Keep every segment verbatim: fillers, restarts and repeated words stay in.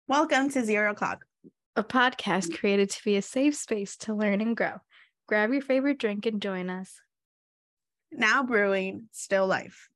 Welcome to Zero O'Clock, a podcast created to be a safe space to learn and grow. Grab your favorite drink and join us. Now brewing Still Life.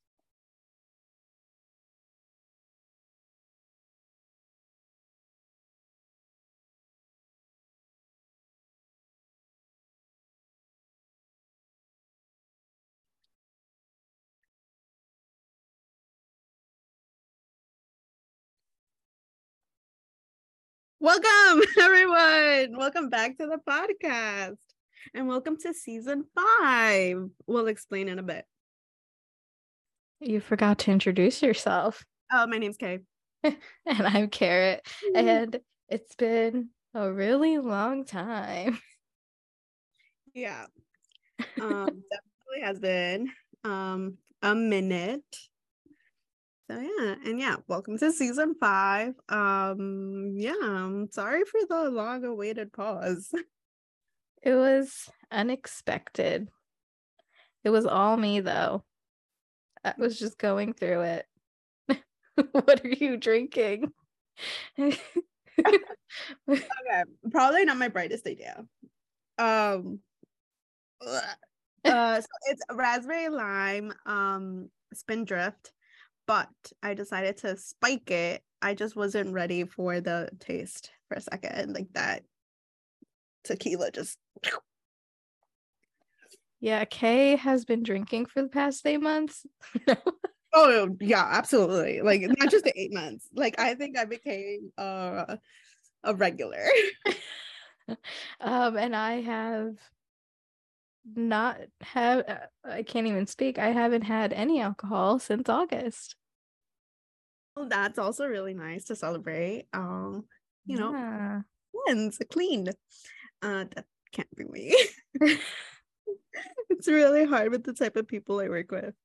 Welcome, everyone. Welcome back to the podcast. And welcome to season five. We'll explain in a bit. You forgot to introduce yourself. Oh, my name's Kay. And I'm Carrot. And it's been a really long time. Yeah. Um, definitely has been um a minute. So yeah, and yeah, welcome to season five. Um, yeah, I'm sorry for the long-awaited pause. It was unexpected. It was all me, though. I was just going through it. What are you drinking? Okay, probably not my brightest idea. Um, uh, so it's raspberry lime, um, Spindrift, but I decided to spike it. I just wasn't ready for the taste for a second, like that tequila just. Yeah, Kay has been drinking for the past eight months. Oh yeah, absolutely. Like not just the eight months. Like I think I became uh, a regular. um, and I have not have. I can't even speak. I haven't had any alcohol since August. Well, that's also really nice to celebrate. Um, you know, Yeah. cleanse, clean. Uh, that can't be me. It's really hard with the type of people I work with.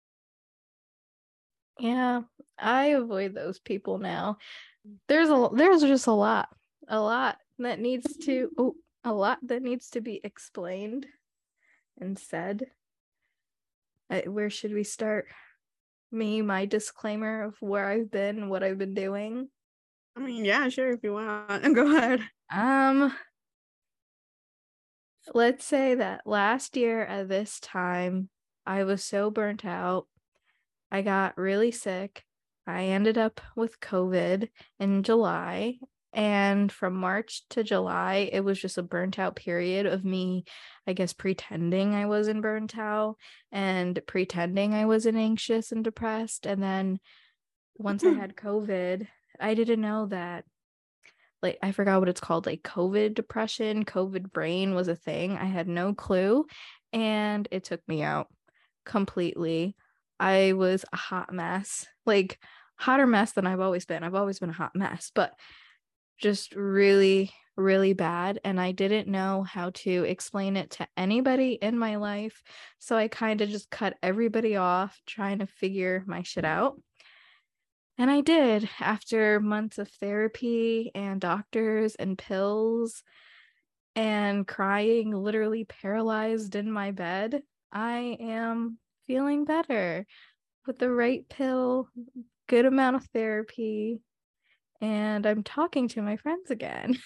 Yeah, I avoid those people now. There's a there's just a lot, a lot that needs to oh, a lot that needs to be explained and said. I, where should we start? Me, my disclaimer of where I've been, what I've been doing. I mean, yeah, sure, if you want. Go ahead. Um, let's say that last year at this time, I was so burnt out. I got really sick. I ended up with COVID in July. And from March to July, it was just a burnt out period of me, I guess, pretending I wasn't burnt out and pretending I wasn't anxious and depressed. And then once I had COVID, I didn't know that, like, I forgot what it's called, like COVID depression, COVID brain was a thing. I had no clue. And it took me out completely. I was a hot mess, like hotter mess than I've always been. I've always been a hot mess, but just really, really bad. And I didn't know how to explain it to anybody in my life. So I kind of just cut everybody off, trying to figure my shit out. And I did after months of therapy and doctors and pills and crying, literally paralyzed in my bed. I am feeling better with the right pill, good amount of therapy, and I'm talking to my friends again.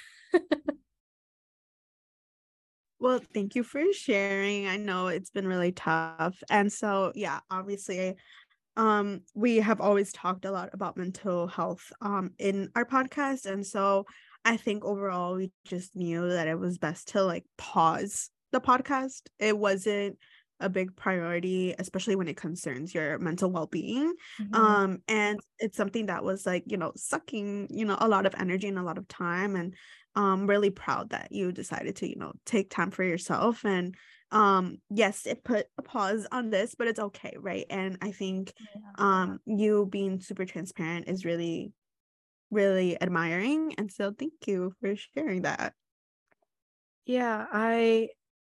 Well, thank you for sharing. I know it's been really tough. And so, yeah, obviously, um, we have always talked a lot about mental health um in our podcast. And so I think overall we just knew that it was best to like pause the podcast. It wasn't a big priority, especially when it concerns your mental well-being. Mm-hmm. Um, and it's something that was like, you know, sucking, you know, a lot of energy and a lot of time. And um really proud that you decided to, you know, take time for yourself. And um yes, it put a pause on this, but it's okay, right? And I think Yeah. um you being super transparent is really really admiring, and so thank you for sharing that. Yeah, I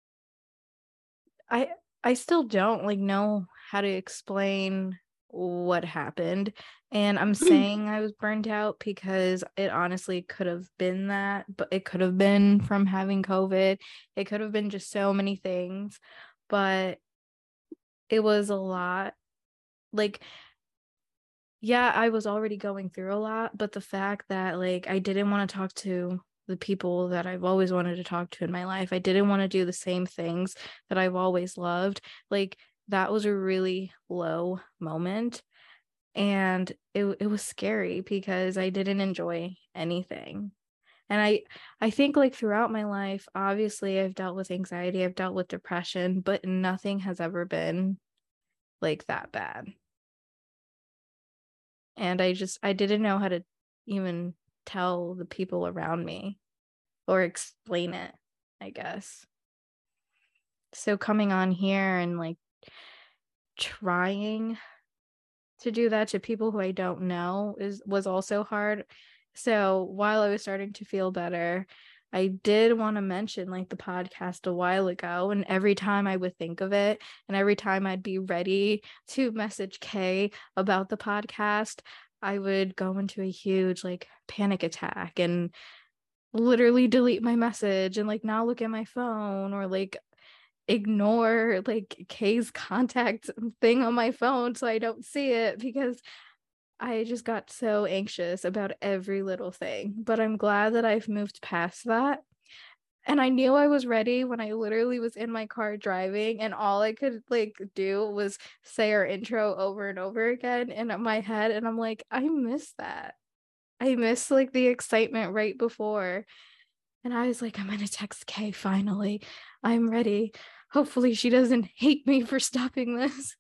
I I still don't like know how to explain what happened. And I'm saying I was burnt out because it honestly could have been that, but it could have been from having COVID. It could have been just so many things, but it was a lot. Like, yeah, I was already going through a lot, but the fact that like I didn't want to talk to the people that I've always wanted to talk to in my life, I didn't want to do the same things that I've always loved, like that was a really low moment. And it it was scary because I didn't enjoy anything. And I I think like throughout my life, obviously I've dealt with anxiety, I've dealt with depression, but nothing has ever been like that bad. And I just I didn't know how to even tell the people around me or explain it, I guess. So coming on here and like trying to do that to people who I don't know is was also hard. So while I was starting to feel better, I did want to mention like the podcast a while ago, and every time I would think of it and every time I'd be ready to message Kay about the podcast, I would go into a huge like panic attack and literally delete my message and like not look at my phone or like ignore like Kay's contact thing on my phone so I don't see it because I just got so anxious about every little thing. But I'm glad that I've moved past that. And I knew I was ready when I literally was in my car driving and all I could like do was say our intro over and over again in my head. And I'm like, I miss that. I miss like the excitement right before. And I was like, I'm gonna text Kay finally. I'm ready. Hopefully she doesn't hate me for stopping this.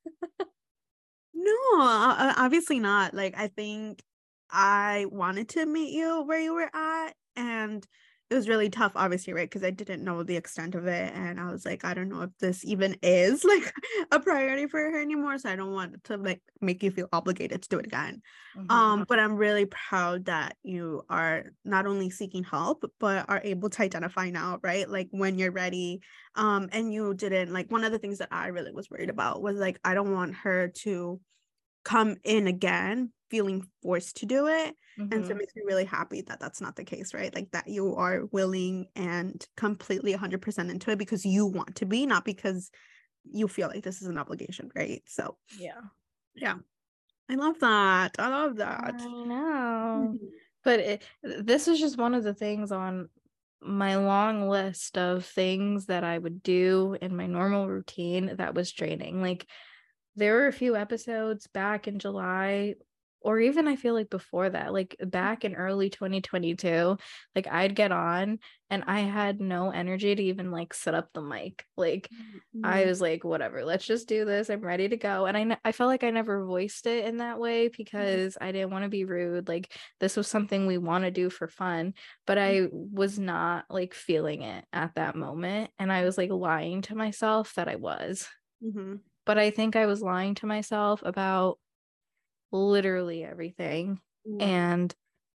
No, uh, obviously not. Like, I think I wanted to meet you where you were at, and it was really tough, obviously, right? Because I didn't know the extent of it, and I was like, I don't know if this even is like a priority for her anymore, so I don't want to like make you feel obligated to do it again. Mm-hmm. Um, but I'm really proud that you are not only seeking help, but are able to identify now, right? Like when you're ready. Um, and you didn't like one of the things that I really was worried about was like I don't want her to come in again feeling forced to do it. Mm-hmm. And so it makes me really happy that that's not the case, right? Like that you are willing and completely one hundred percent into it because you want to be, not because you feel like this is an obligation, right? So yeah yeah I love that. I love that. I know. Mm-hmm. But it, this is just one of the things on my long list of things that I would do in my normal routine that was draining. Like there were a few episodes back in July, or even I feel like before that, like back in early twenty twenty-two, like I'd get on and I had no energy to even like set up the mic. Like mm-hmm. I was like, whatever, let's just do this. I'm ready to go. And I, I felt like I never voiced it in that way because mm-hmm. I didn't want to be rude. Like this was something we want to do for fun, but I was not like feeling it at that moment. And I was like lying to myself that I was. Mm-hmm. But I think I was lying to myself about literally everything. Mm. And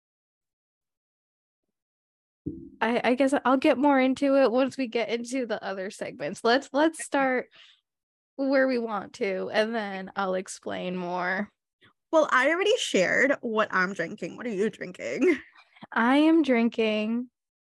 I, I guess I'll get more into it once we get into the other segments. Let's let's start where we want to, and then I'll explain more. Well, I already shared what I'm drinking. What are you drinking? I am drinking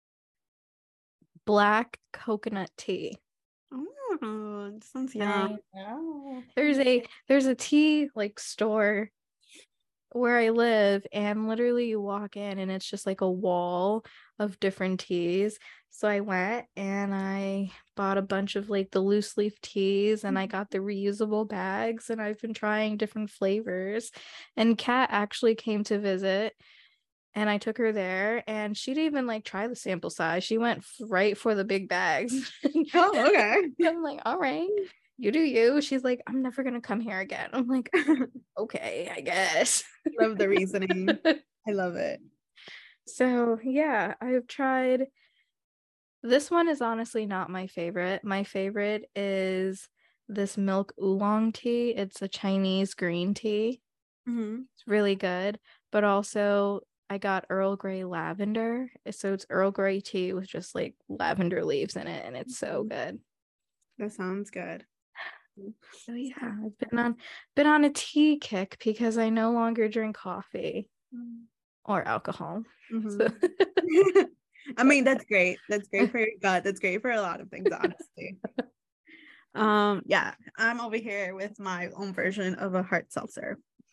black coconut tea. Oh, this sounds yum. There's a there's a tea like store where I live, and literally you walk in and it's just like a wall of different teas. So I went and I bought a bunch of like the loose leaf teas, and I got the reusable bags, and I've been trying different flavors. And Kat actually came to visit, and I took her there, and she didn't even like try the sample size. She went right for the big bags. Oh, okay. I'm like, all right, you do you. She's like, I'm never gonna come here again. I'm like, okay, I guess. Love the reasoning. I love it. So yeah, I've tried. This one is honestly not my favorite. My favorite is this milk oolong tea. It's a Chinese green tea. Mm-hmm. It's really good, but also I got Earl Grey lavender. So it's Earl Grey tea with just like lavender leaves in it, and it's so good. That sounds good. So yeah, I've been on been on a tea kick because I no longer drink coffee mm. or alcohol. Mm-hmm. So. I mean, that's great. That's great for your gut. That's great for a lot of things, honestly. um, yeah, I'm over here with my own version of a hard seltzer.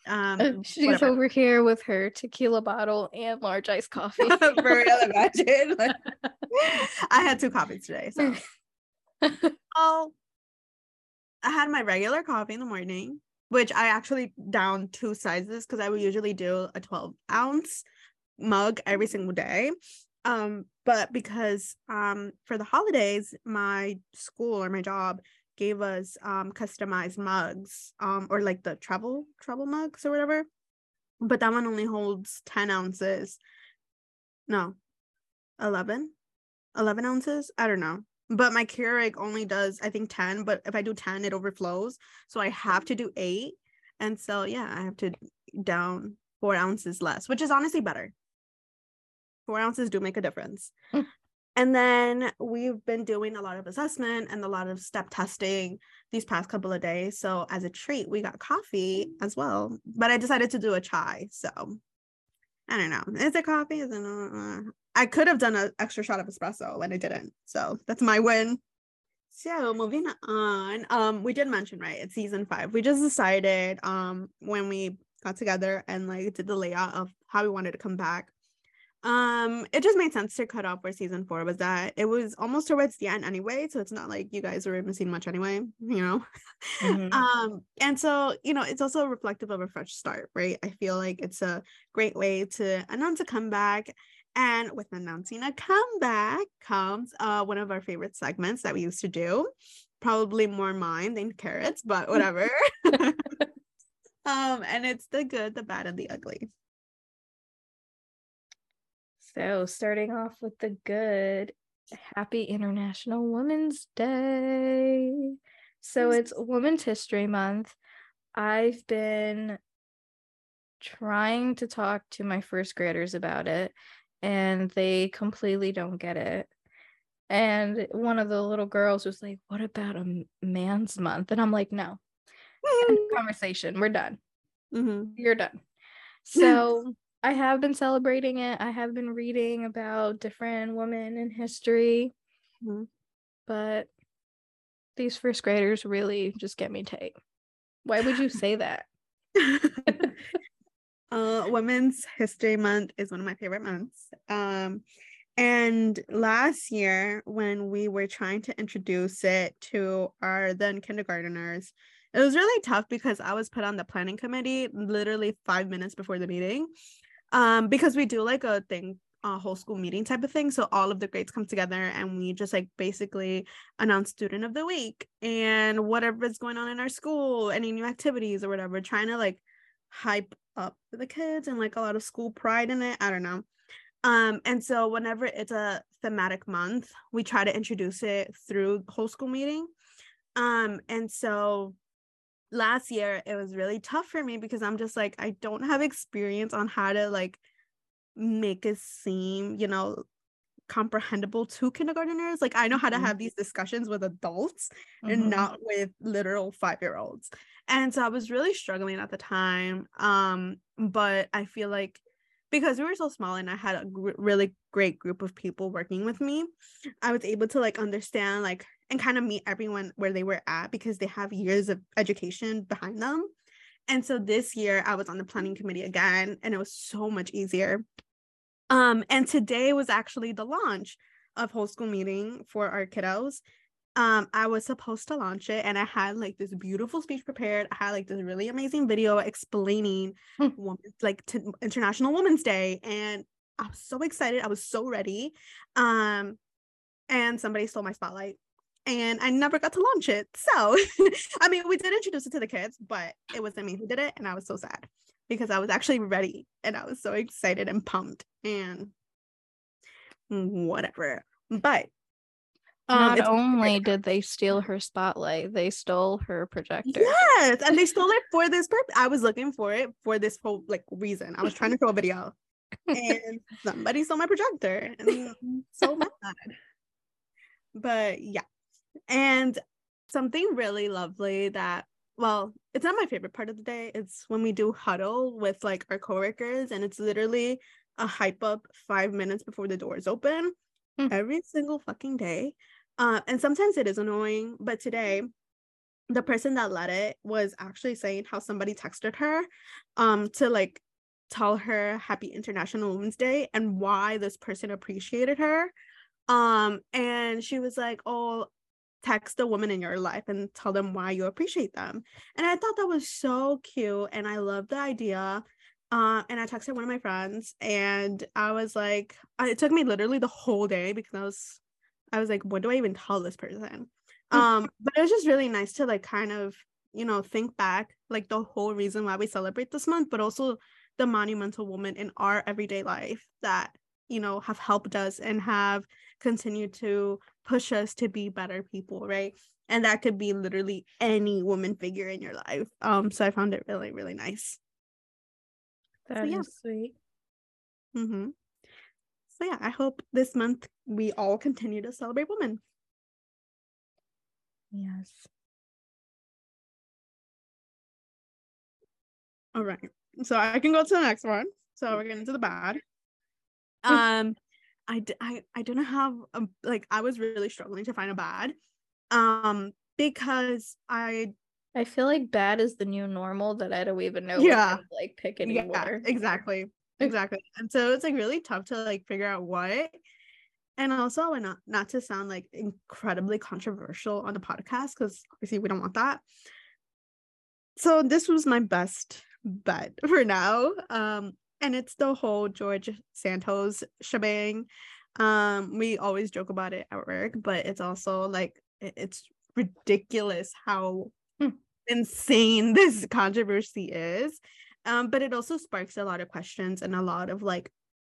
Um, She's whatever. over here with her tequila bottle and large iced coffee. For real, imagine. Like, I had two coffees today, so. Oh, I had my regular coffee in the morning, which I actually downed two sizes because I would usually do a twelve ounce mug every single day. Um, but because um for the holidays, my school or my job gave us um customized mugs, um, or like the travel travel mugs or whatever. But that one only holds ten ounces. No, eleven? eleven ounces? I don't know. But my Keurig only does, I think, ten. But if I do ten, it overflows. So I have to do eight. And so, yeah, I have to down four ounces less, which is honestly better. Four ounces do make a difference. And then we've been doing a lot of assessment and a lot of step testing these past couple of days. So as a treat, we got coffee as well. But I decided to do a chai. So I don't know. Is it coffee? Is it uh, I could have done an extra shot of espresso and I didn't. So that's my win. So moving on. Um, we did mention, right, it's season five. We just decided um when we got together and like did the layout of how we wanted to come back. Um, it just made sense to cut off where season four was at. It was almost towards the end anyway, so it's not like you guys were missing much anyway, you know. Mm-hmm. Um, and so, you know, it's also reflective of a fresh start, right? I feel like it's a great way to announce a comeback. And with announcing a comeback comes uh one of our favorite segments that we used to do. Probably more mine than Carrot's, but whatever. um, and it's the good, the bad, and the ugly. So starting off with the good, happy International Women's Day. So it's Women's History Month. I've been trying to talk to my first graders about it, and they completely don't get it. And one of the little girls was like, what about a man's month? And I'm like, no. End of conversation. We're done. Mm-hmm. You're done. So I have been celebrating it. I have been reading about different women in history. Mm-hmm. But these first graders really just get me tight. Why would you say that? uh, Women's History Month is one of my favorite months. Um, and last year, when we were trying to introduce it to our then kindergarteners, it was really tough because I was put on the planning committee literally five minutes before the meeting. Um, because we do like a thing, a whole school meeting type of thing. So all of the grades come together and we just like basically announce student of the week and whatever is going on in our school, any new activities or whatever, trying to like hype up the kids and like a lot of school pride in it. I don't know. Um, and so whenever it's a thematic month, we try to introduce it through the whole school meeting. Um, and so last year it was really tough for me because I'm just like, I don't have experience on how to like make it seem, you know, comprehensible to kindergarteners. Like I know how to have these discussions with adults mm-hmm. and not with literal five-year-olds. And so I was really struggling at the time. Um, but I feel like because we were so small and I had a gr- really great group of people working with me, I was able to like understand like and kind of meet everyone where they were at because they have years of education behind them. And so this year I was on the planning committee again and it was so much easier. Um, and today was actually the launch of whole school meeting for our kiddos. Um, I was supposed to launch it and I had like this beautiful speech prepared. I had like this really amazing video explaining hmm. woman, like to International Women's Day. And I was so excited. I was so ready. Um, and somebody stole my spotlight and I never got to launch it. So, I mean, we did introduce it to the kids, but it wasn't me who did it. And I was so sad because I was actually ready and I was so excited and pumped and whatever. But Not um, only did they steal her spotlight, they stole her projector. Yes, and they stole it for this purpose. I was looking for it for this whole like reason. I was trying to show a video, and somebody stole my projector, and I'm so mad. But yeah, and something really lovely that, well, it's not my favorite part of the day. It's when we do huddle with like our coworkers, and it's literally a hype up five minutes before the doors open mm. every single fucking day. Uh, and sometimes it is annoying, but today the person that led it was actually saying how somebody texted her um to like tell her happy International Women's Day and why this person appreciated her. Um, and she was like, oh, text a woman in your life and tell them why you appreciate them. And I thought that was so cute. And I love the idea. Uh, and I texted one of my friends and I was like, it took me literally the whole day because I was, I was like, what do I even tell this person? Um, but it was just really nice to like kind of, you know, think back like the whole reason why we celebrate this month, but also the monumental women in our everyday life that, you know, have helped us and have continued to push us to be better people, right? And that could be literally any woman figure in your life. Um, so I found it really, really nice. That so, yeah. is sweet. Mm-hmm. So yeah, I hope this month we all continue to celebrate women. Yes. All right. So I can go to the next one. So we're getting to the bad. Um, I, I, I don't have, a, like, I was really struggling to find a bad. Um, because I I feel like bad is the new normal that I don't even know yeah, what to like pick anymore. Yeah, exactly. Exactly. And so it's like really tough to like figure out what. And also not not to sound like incredibly controversial on the podcast, because obviously we don't want that. So this was my best bet for now. Um, and it's the whole George Santos shebang. Um, we always joke about it at work, but it's also like it's ridiculous how Hmm. insane this controversy is. Um, but it also sparks a lot of questions and a lot of like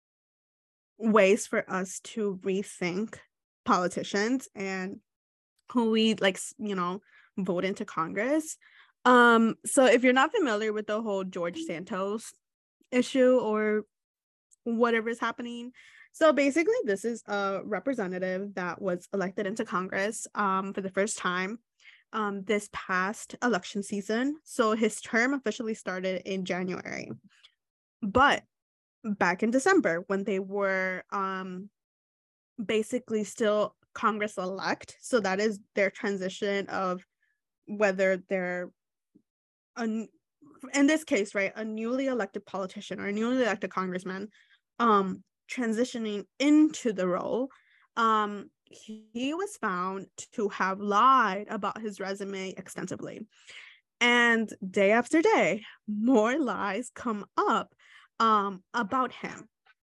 ways for us to rethink politicians and who we like, you know, vote into Congress. Um, so if you're not familiar with the whole George Santos issue or whatever is happening, so basically this is a representative that was elected into Congress um for the first time um this past election season. So his term officially started in January. But back in December, when they were um basically still Congress elect, so that is their transition of whether they're a, in this case, right, a newly elected politician or a newly elected congressman um transitioning into the role, um he was found to have lied about his resume extensively. And day after day, more lies come up um about him.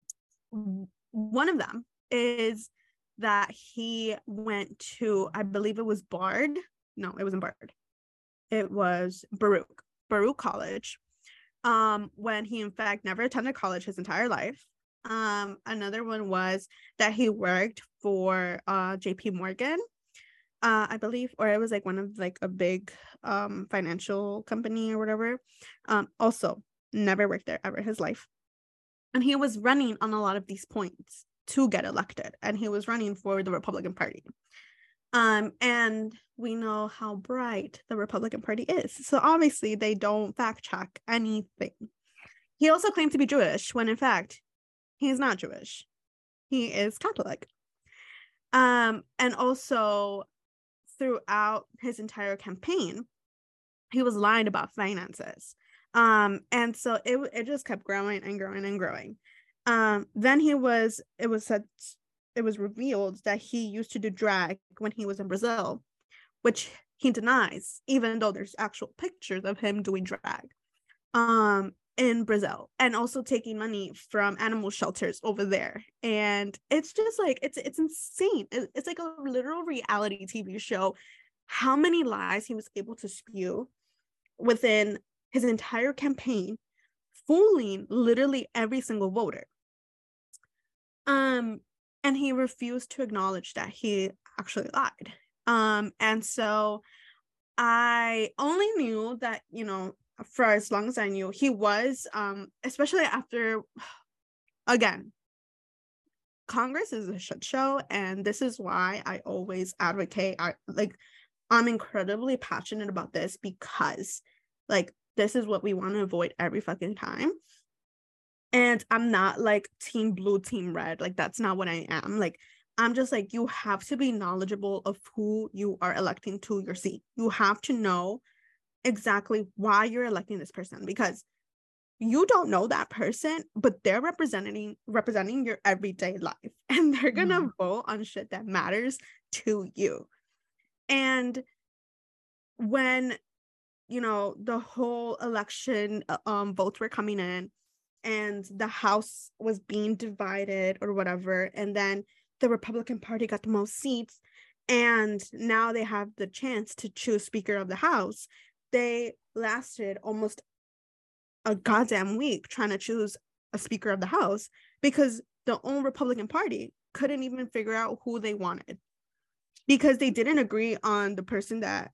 One of them is that he went to, I believe it was Bard. No, it wasn't Bard. It was Baruch, Baruch College, um, when he in fact never attended college his entire life. Um, another one was that he worked for uh, J P Morgan, uh, I believe, or it was like one of like a big um, financial company or whatever. Um, also, never worked there ever in his life. And he was running on a lot of these points to get elected, and he was running for the Republican Party. Um, and we know how bright the Republican Party is. So obviously they don't fact check anything. He also claimed to be Jewish when in fact he's not Jewish. He is Catholic. Um, and also throughout his entire campaign, he was lying about finances. Um, and so it it just kept growing and growing and growing. Um, then he was it was said it was revealed that he used to do drag when he was in Brazil, which he denies, even though there's actual pictures of him doing drag um in Brazil, and also taking money from animal shelters over there. And it's just like it's it's insane. It's like a literal reality T V show how many lies he was able to spew within his entire campaign, fooling literally every single voter. Um and he refused to acknowledge that he actually lied. Um, and so I only knew that, you know, for as long as I knew, he was, um, especially after, again, Congress is a shit show. And this is why I always advocate, I like, I'm incredibly passionate about this because, like, this is what we want to avoid every fucking time. And I'm not like team blue, team red. Like, that's not what I am. Like, I'm just like, you have to be knowledgeable of who you are electing to your seat. You have to know exactly why you're electing this person, because you don't know that person, but they're representing representing your everyday life, and they're gonna mm. vote on shit that matters to you. And when, you know, the whole election um votes were coming in and the House was being divided or whatever, and then the Republican Party got the most seats, and now they have the chance to choose Speaker of the House, they lasted almost a goddamn week trying to choose a Speaker of the House because the own Republican Party couldn't even figure out who they wanted, because they didn't agree on the person that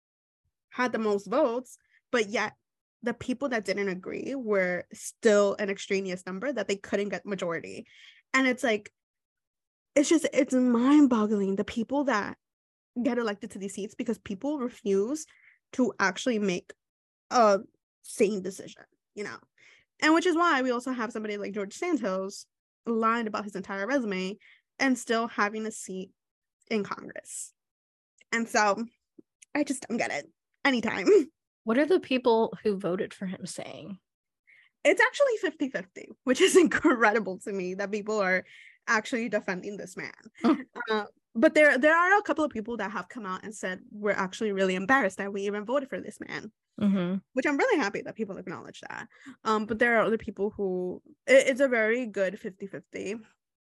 had the most votes, but yet the people that didn't agree were still an extraneous number that they couldn't get majority. And it's like, it's just, it's mind-boggling, the people that get elected to these seats, because people refuse to actually make a sane decision, you know. And which is why we also have somebody like George Santos lying about his entire resume and still having a seat in Congress. And so I just don't get it anytime. What are the people who voted for him saying? It's actually fifty-fifty, which is incredible to me that people are actually defending this man. Oh. Uh, but there there are a couple of people that have come out and said we're actually really embarrassed that we even voted for this man, mm-hmm. which I'm really happy that people acknowledge that. Um, but there are other people who, it, it's a very good fifty-fifty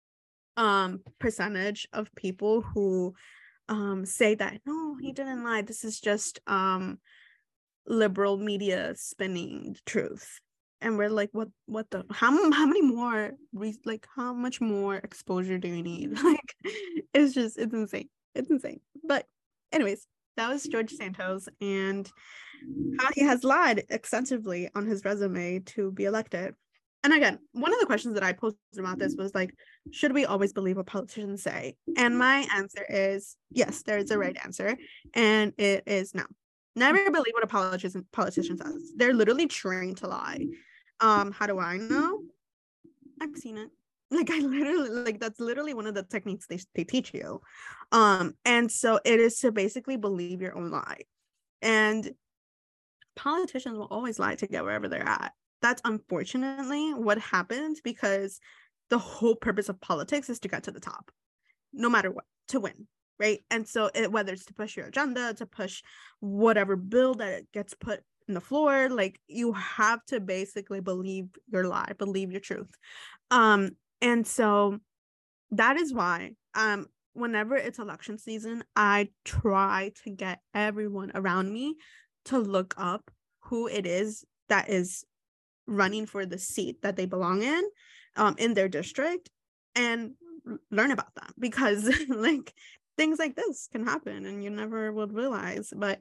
um, percentage of people who um, say that, no, he didn't lie. This is just um, liberal media spinning the truth. And we're like, what, what the, how, how many more, re- like, how much more exposure do you need? Like, it's just, it's insane. It's insane. But anyways, that was George Santos and how he has lied extensively on his resume to be elected. And again, one of the questions that I posted about this was like, should we always believe what politicians say? And my answer is, yes, there is a right answer. And it is no. Never believe what a politician politician says. They're literally trained to lie. Um, how do I know? I've seen it. Like I literally, like that's literally one of the techniques they, they teach you. Um, and so it is to basically believe your own lie. And politicians will always lie to get wherever they're at. That's unfortunately what happens, because the whole purpose of politics is to get to the top, no matter what, to win. Right. And so it, whether it's to push your agenda, to push whatever bill that gets put in the floor, like you have to basically believe your lie, believe your truth. Um, and so that is why um, whenever it's election season, I try to get everyone around me to look up who it is that is running for the seat that they belong in, um, in their district, and learn about them, because like things like this can happen and you never would realize. But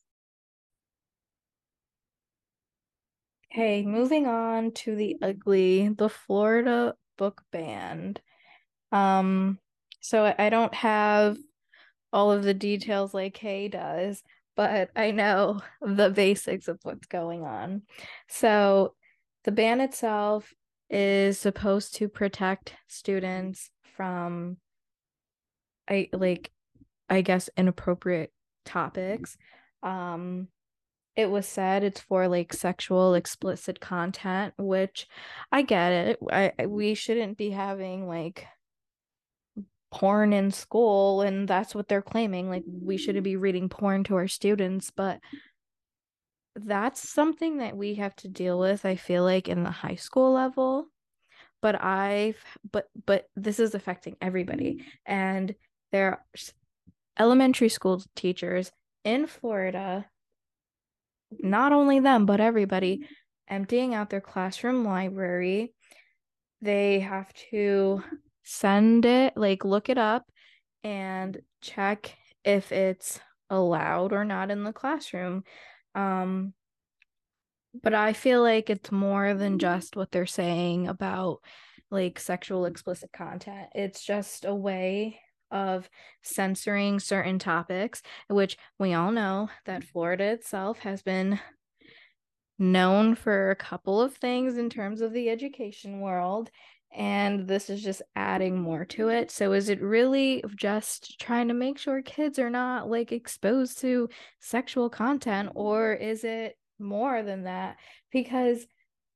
hey, moving on to the ugly, the Florida book ban. Um, so I don't have all of the details like Kay does, but I know the basics of what's going on. So the ban itself is supposed to protect students from, I like, I guess, inappropriate topics. Um, it was said it's for like sexual explicit content, which I get it. I we shouldn't be having like porn in school, and that's what they're claiming. Like we shouldn't be reading porn to our students, but that's something that we have to deal with, I feel like, in the high school level. But I've but but this is affecting everybody, and there are elementary school teachers in Florida, not only them but everybody, emptying out their classroom library. They have to send it, like look it up and check if it's allowed or not in the classroom. Um, but I feel like it's more than just what they're saying about like sexual explicit content. It's just a way of censoring certain topics, which we all know that Florida itself has been known for a couple of things in terms of the education world, and this is just adding more to it. So is it really just trying to make sure kids are not like exposed to sexual content, or is it more than that? Because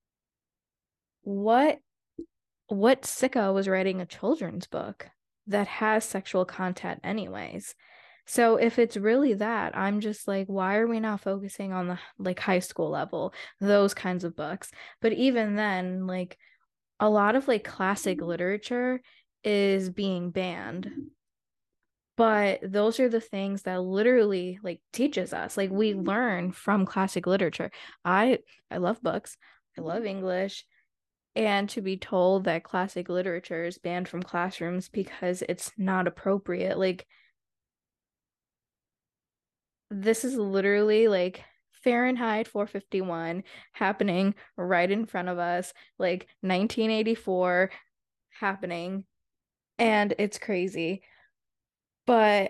what what sicko was writing a children's book that has sexual content anyways? So if it's really that, I'm just like, why are we not focusing on the like high school level, those kinds of books? But even then, like a lot of like classic literature is being banned. But those are the things that literally like teaches us. Like we learn from classic literature. I I love books. I love English. And to be told that classic literature is banned from classrooms because it's not appropriate, like this is literally like Fahrenheit four fifty-one happening right in front of us, like nineteen eighty-four happening, and it's crazy. But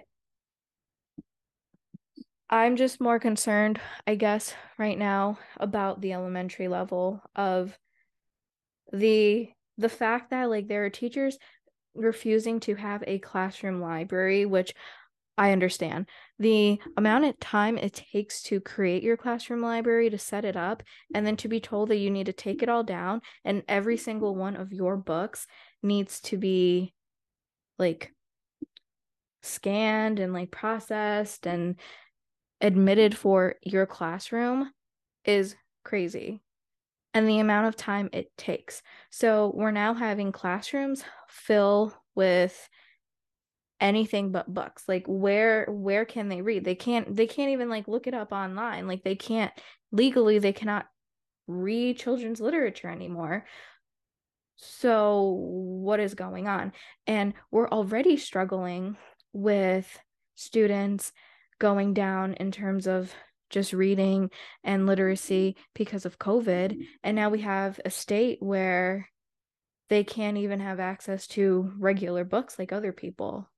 I'm just more concerned, I guess, right now about the elementary level of the the fact that like there are teachers refusing to have a classroom library, which I understand. The amount of time it takes to create your classroom library, to set it up, and then to be told that you need to take it all down and every single one of your books needs to be like scanned and like processed and admitted for your classroom is crazy. And the amount of time it takes. So we're now having classrooms fill with anything but books. Like where where can they read? They can't they can't even like look it up online. Like they can't legally they cannot read children's literature anymore. So what is going on? And we're already struggling with students going down in terms of just reading and literacy because of COVID. And now we have a state where they can't even have access to regular books like other people.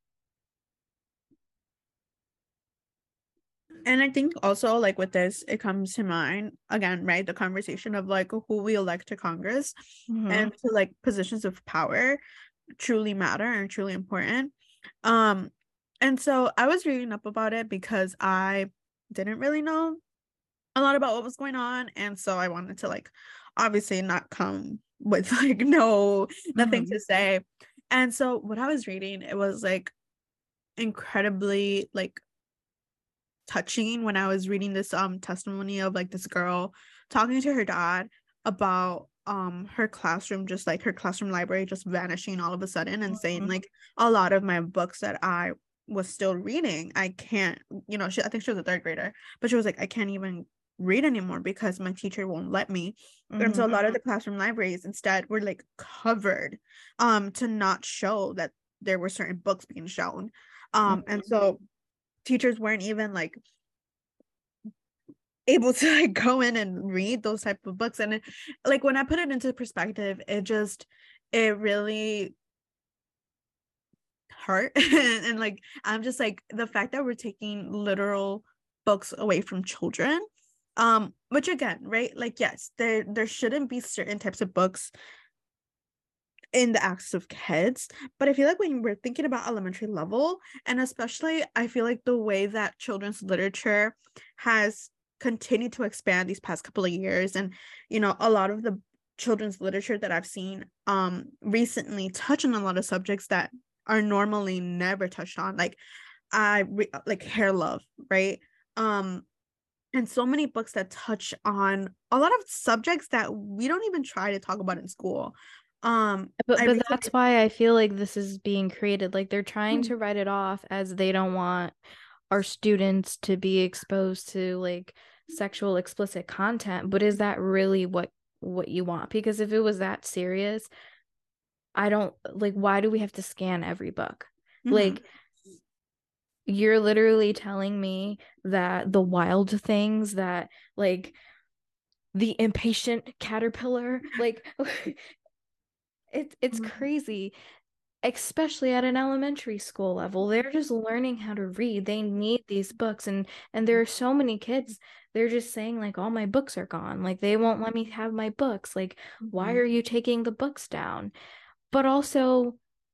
And I think also like with this, it comes to mind again, right? The conversation of like who we elect to Congress Mm-hmm. and to like positions of power truly matter and truly important. Um, and so I was reading up about it because I didn't really know a lot about what was going on. And so I wanted to like obviously not come with like no nothing Mm-hmm. to say. And so what I was reading, it was like incredibly like touching when I was reading this um testimony of like this girl talking to her dad about um her classroom, just like her classroom library just vanishing all of a sudden, and saying Mm-hmm. like a lot of my books that I was still reading, I can't, you know, she I think she was a third grader, but she was like, I can't even read anymore because my teacher won't let me. And so a Mm-hmm. lot of the classroom libraries instead were like covered um to not show that there were certain books being shown. Um and Mm-hmm. so teachers weren't even like able to like go in and read those type of books. And it, like when I put it into perspective, it just it really hurt. and, and like I'm just like the fact that we're taking literal books away from children, um which again, right, like yes, there there shouldn't be certain types of books in the access of kids, but I feel like when we're thinking about elementary level, and especially I feel like the way that children's literature has continued to expand these past couple of years, and you know a lot of the children's literature that I've seen um recently touch on a lot of subjects that are normally never touched on, like I re- like hair love, right? um and so many books that touch on a lot of subjects that we don't even try to talk about in school. um But I but recently that's why I feel like this is being created. Like they're trying to write it off as they don't want our students to be exposed to like sexual explicit content. But is that really what what you want? Because if it was that serious, I don't like why do we have to scan every book? Mhm. Like you're literally telling me that the wild things that like the impatient caterpillar, like it's it's Mhm. crazy. especially at an elementary school level. They're just learning how to read. They need these books, and and there are so many kids, they're just saying like, all my books are gone, like they won't let me have my books, like why Mhm. are you taking the books down? But also,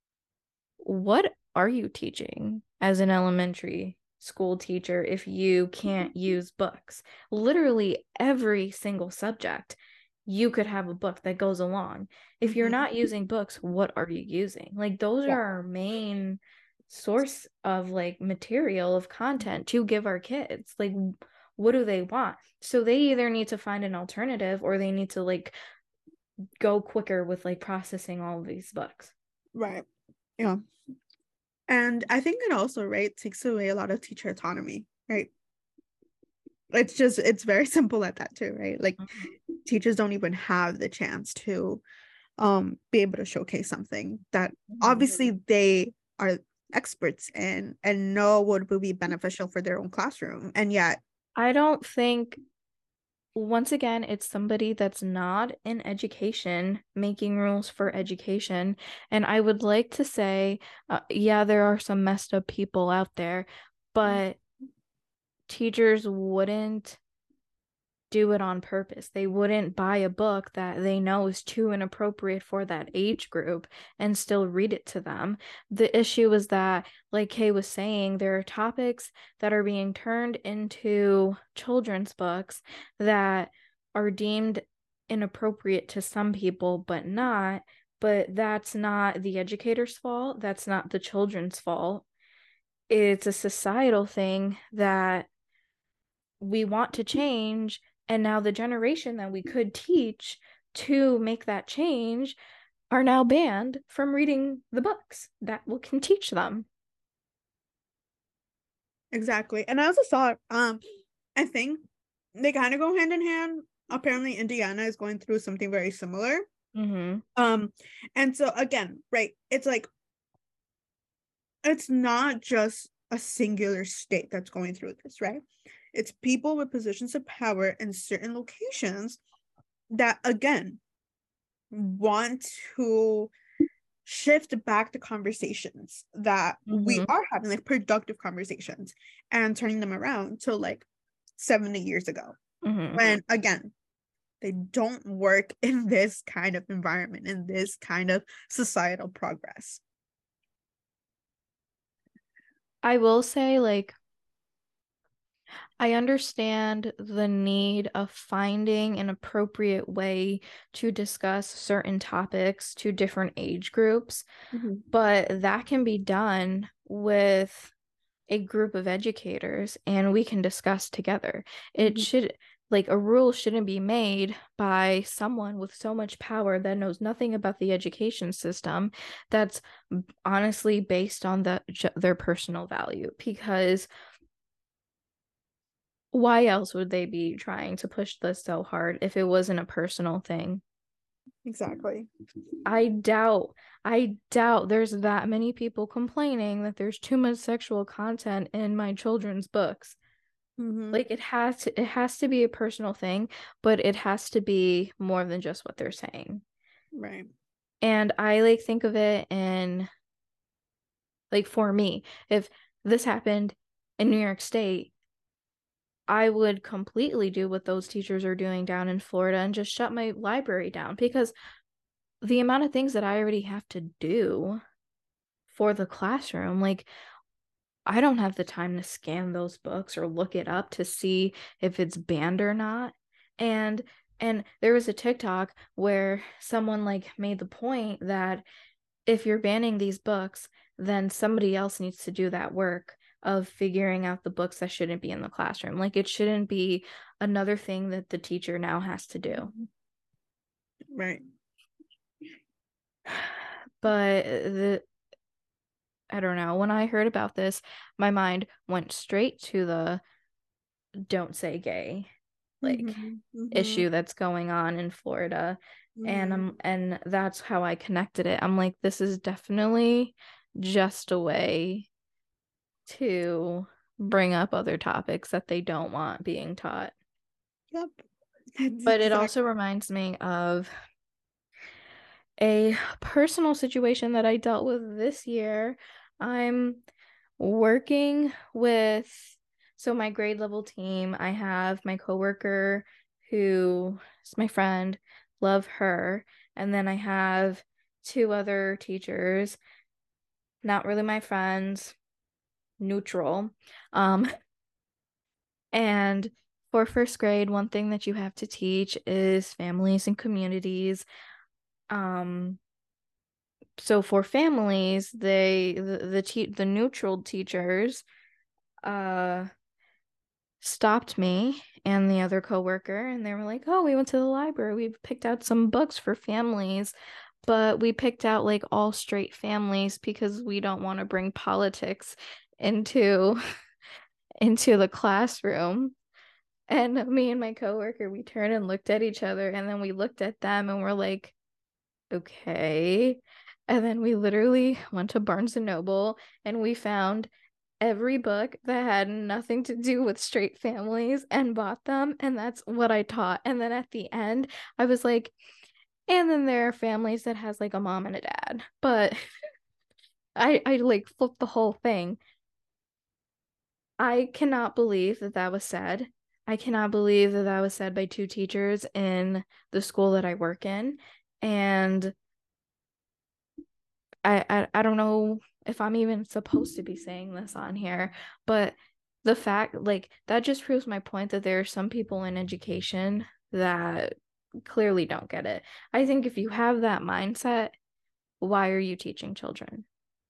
what are you teaching as an elementary school teacher if you can't use books? Literally every single subject, you could have a book that goes along. If you're Mhm. not using books, what are you using? Like those Yeah. are our main source of like material of content to give our kids. Like what do they want? So they either need to find an alternative or they need to like go quicker with like processing all of these books. Right. Yeah. And I think it also, right, takes away a lot of teacher autonomy, right? It's just, it's very simple at that too, right? Like Mhm. teachers don't even have the chance to um be able to showcase something that Mhm. obviously they are experts in and know what would be beneficial for their own classroom. And yet, I don't think, once again, it's somebody that's not in education making rules for education. And I would like to say, uh, yeah, there are some messed up people out there, but teachers wouldn't do it on purpose. They wouldn't buy a book that they know is too inappropriate for that age group and still read it to them. The issue is that, like Kay was saying, there are topics that are being turned into children's books that are deemed inappropriate to some people, but not. But that's not the educator's fault. That's not the children's fault. It's a societal thing that we want to change, and now the generation that we could teach to make that change are now banned from reading the books that we can teach them. exactly. And I also saw, um, I think they kind of go hand in hand. Apparently, Indiana is going through something very similar. Mm-hmm. Um, and so again, right, it's like it's not just a singular state that's going through this, right? It's people with positions of power in certain locations that again want to shift back to conversations that we Mm-hmm. are having, like productive conversations, and turning them around to like seventy years ago, Mm-hmm. when again they don't work in this kind of environment, in this kind of societal progress. I will say, like, I understand the need of finding an appropriate way to discuss certain topics to different age groups, Mhm. but that can be done with a group of educators and we can discuss together. It Mhm. should, like, a rule shouldn't be made by someone with so much power that knows nothing about the education system, that's honestly based on the their personal value, because why else would they be trying to push this so hard if it wasn't a personal thing? Exactly. I doubt, I doubt there's that many people complaining that there's too much sexual content in my children's books. Mm-hmm. Like it has to, it has to be a personal thing, but it has to be more than just what they're saying. Right. And I like think of it in, like, for me, if this happened in New York State, I would completely do what those teachers are doing down in Florida and just shut my library down, because the amount of things that I already have to do for the classroom, like I don't have the time to scan those books or look it up to see if it's banned or not. And and there was a TikTok where someone like made the point that if you're banning these books, then somebody else needs to do that work of figuring out the books that shouldn't be in the classroom. Like it shouldn't be another thing that the teacher now has to do. Right. But the I don't know. When I heard about this, my mind went straight to the don't say gay like Mm-hmm. Mm-hmm. issue that's going on in Florida. And Mm-hmm. um and that's how I connected it. I'm like, this is definitely just a way to bring up other topics that they don't want being taught. Yep. That's But it exactly. also reminds me of a personal situation that I dealt with this year. I'm working with, so my grade level team, I have my coworker who is my friend, love her. And then I have two other teachers, not really my friends, neutral. Um, and for first grade, one thing that you have to teach is families and communities. Um, so for families, they the the, te- the neutral teachers uh stopped me and the other coworker, and they were like, "Oh, we went to the library. We picked out some books for families, but we picked out like all straight families because we don't want to bring politics into into the classroom." And me and my coworker, we turned and looked at each other, and then we looked at them and we're like, "Okay." And then we literally went to Barnes and Noble and we found every book that had nothing to do with straight families and bought them. And that's what I taught. And then at the end, I was like, and then there are families that has like a mom and a dad. But I, I like flipped the whole thing. I cannot believe that that was said. I cannot believe that that was said by two teachers in the school that I work in. And I, I I don't know if I'm even supposed to be saying this on here, but the fact, like, that just proves my point that there are some people in education that clearly don't get it. I think if you have that mindset, why are you teaching children?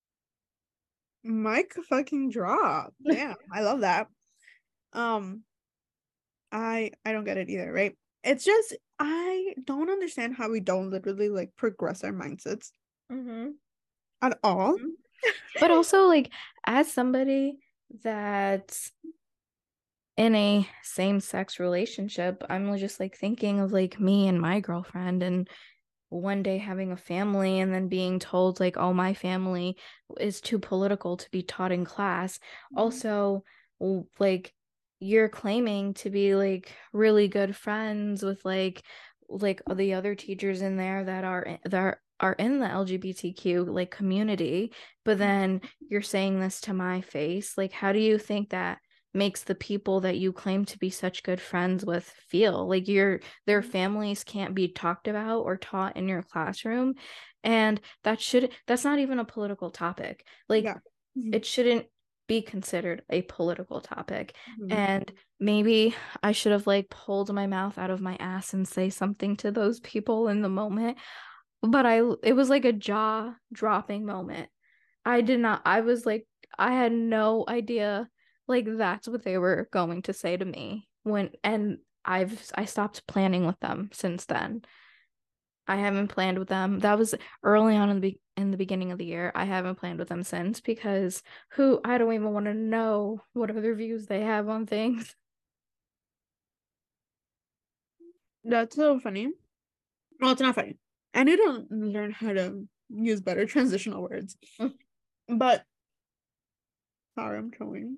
Mic fucking drop. Damn, I love that. Um, I I don't get it either, right? It's just I don't understand how we don't literally like progress our mindsets Mm-hmm. at all. But also, like, as somebody that's in a same-sex relationship, I'm just like thinking of like me and my girlfriend, and one day having a family and then being told like, oh, my family is too political to be taught in class. Also, like, you're claiming to be like really good friends with like like the other teachers in there that are that are in the L G B T Q like community, but then you're saying this to my face. Like, how do you think that makes the people that you claim to be such good friends with feel? Like, your their families can't be talked about or taught in your classroom, and that should that's not even a political topic. Like, Yeah. Mhm. it shouldn't be considered a political topic. Mhm. And maybe I should have like pulled my mouth out of my ass and say something to those people in the moment, but I it was like a jaw dropping moment. I did not I was like, I had no idea like that's what they were going to say to me when, and I've I stopped planning with them since then. I haven't planned with them. That was early on in the be- in the beginning of the year. I haven't planned with them since because who I don't even want to know what other views they have on things. That's so funny. Well, it's not funny. I need to learn how to use better transitional words. But sorry, I'm trolling.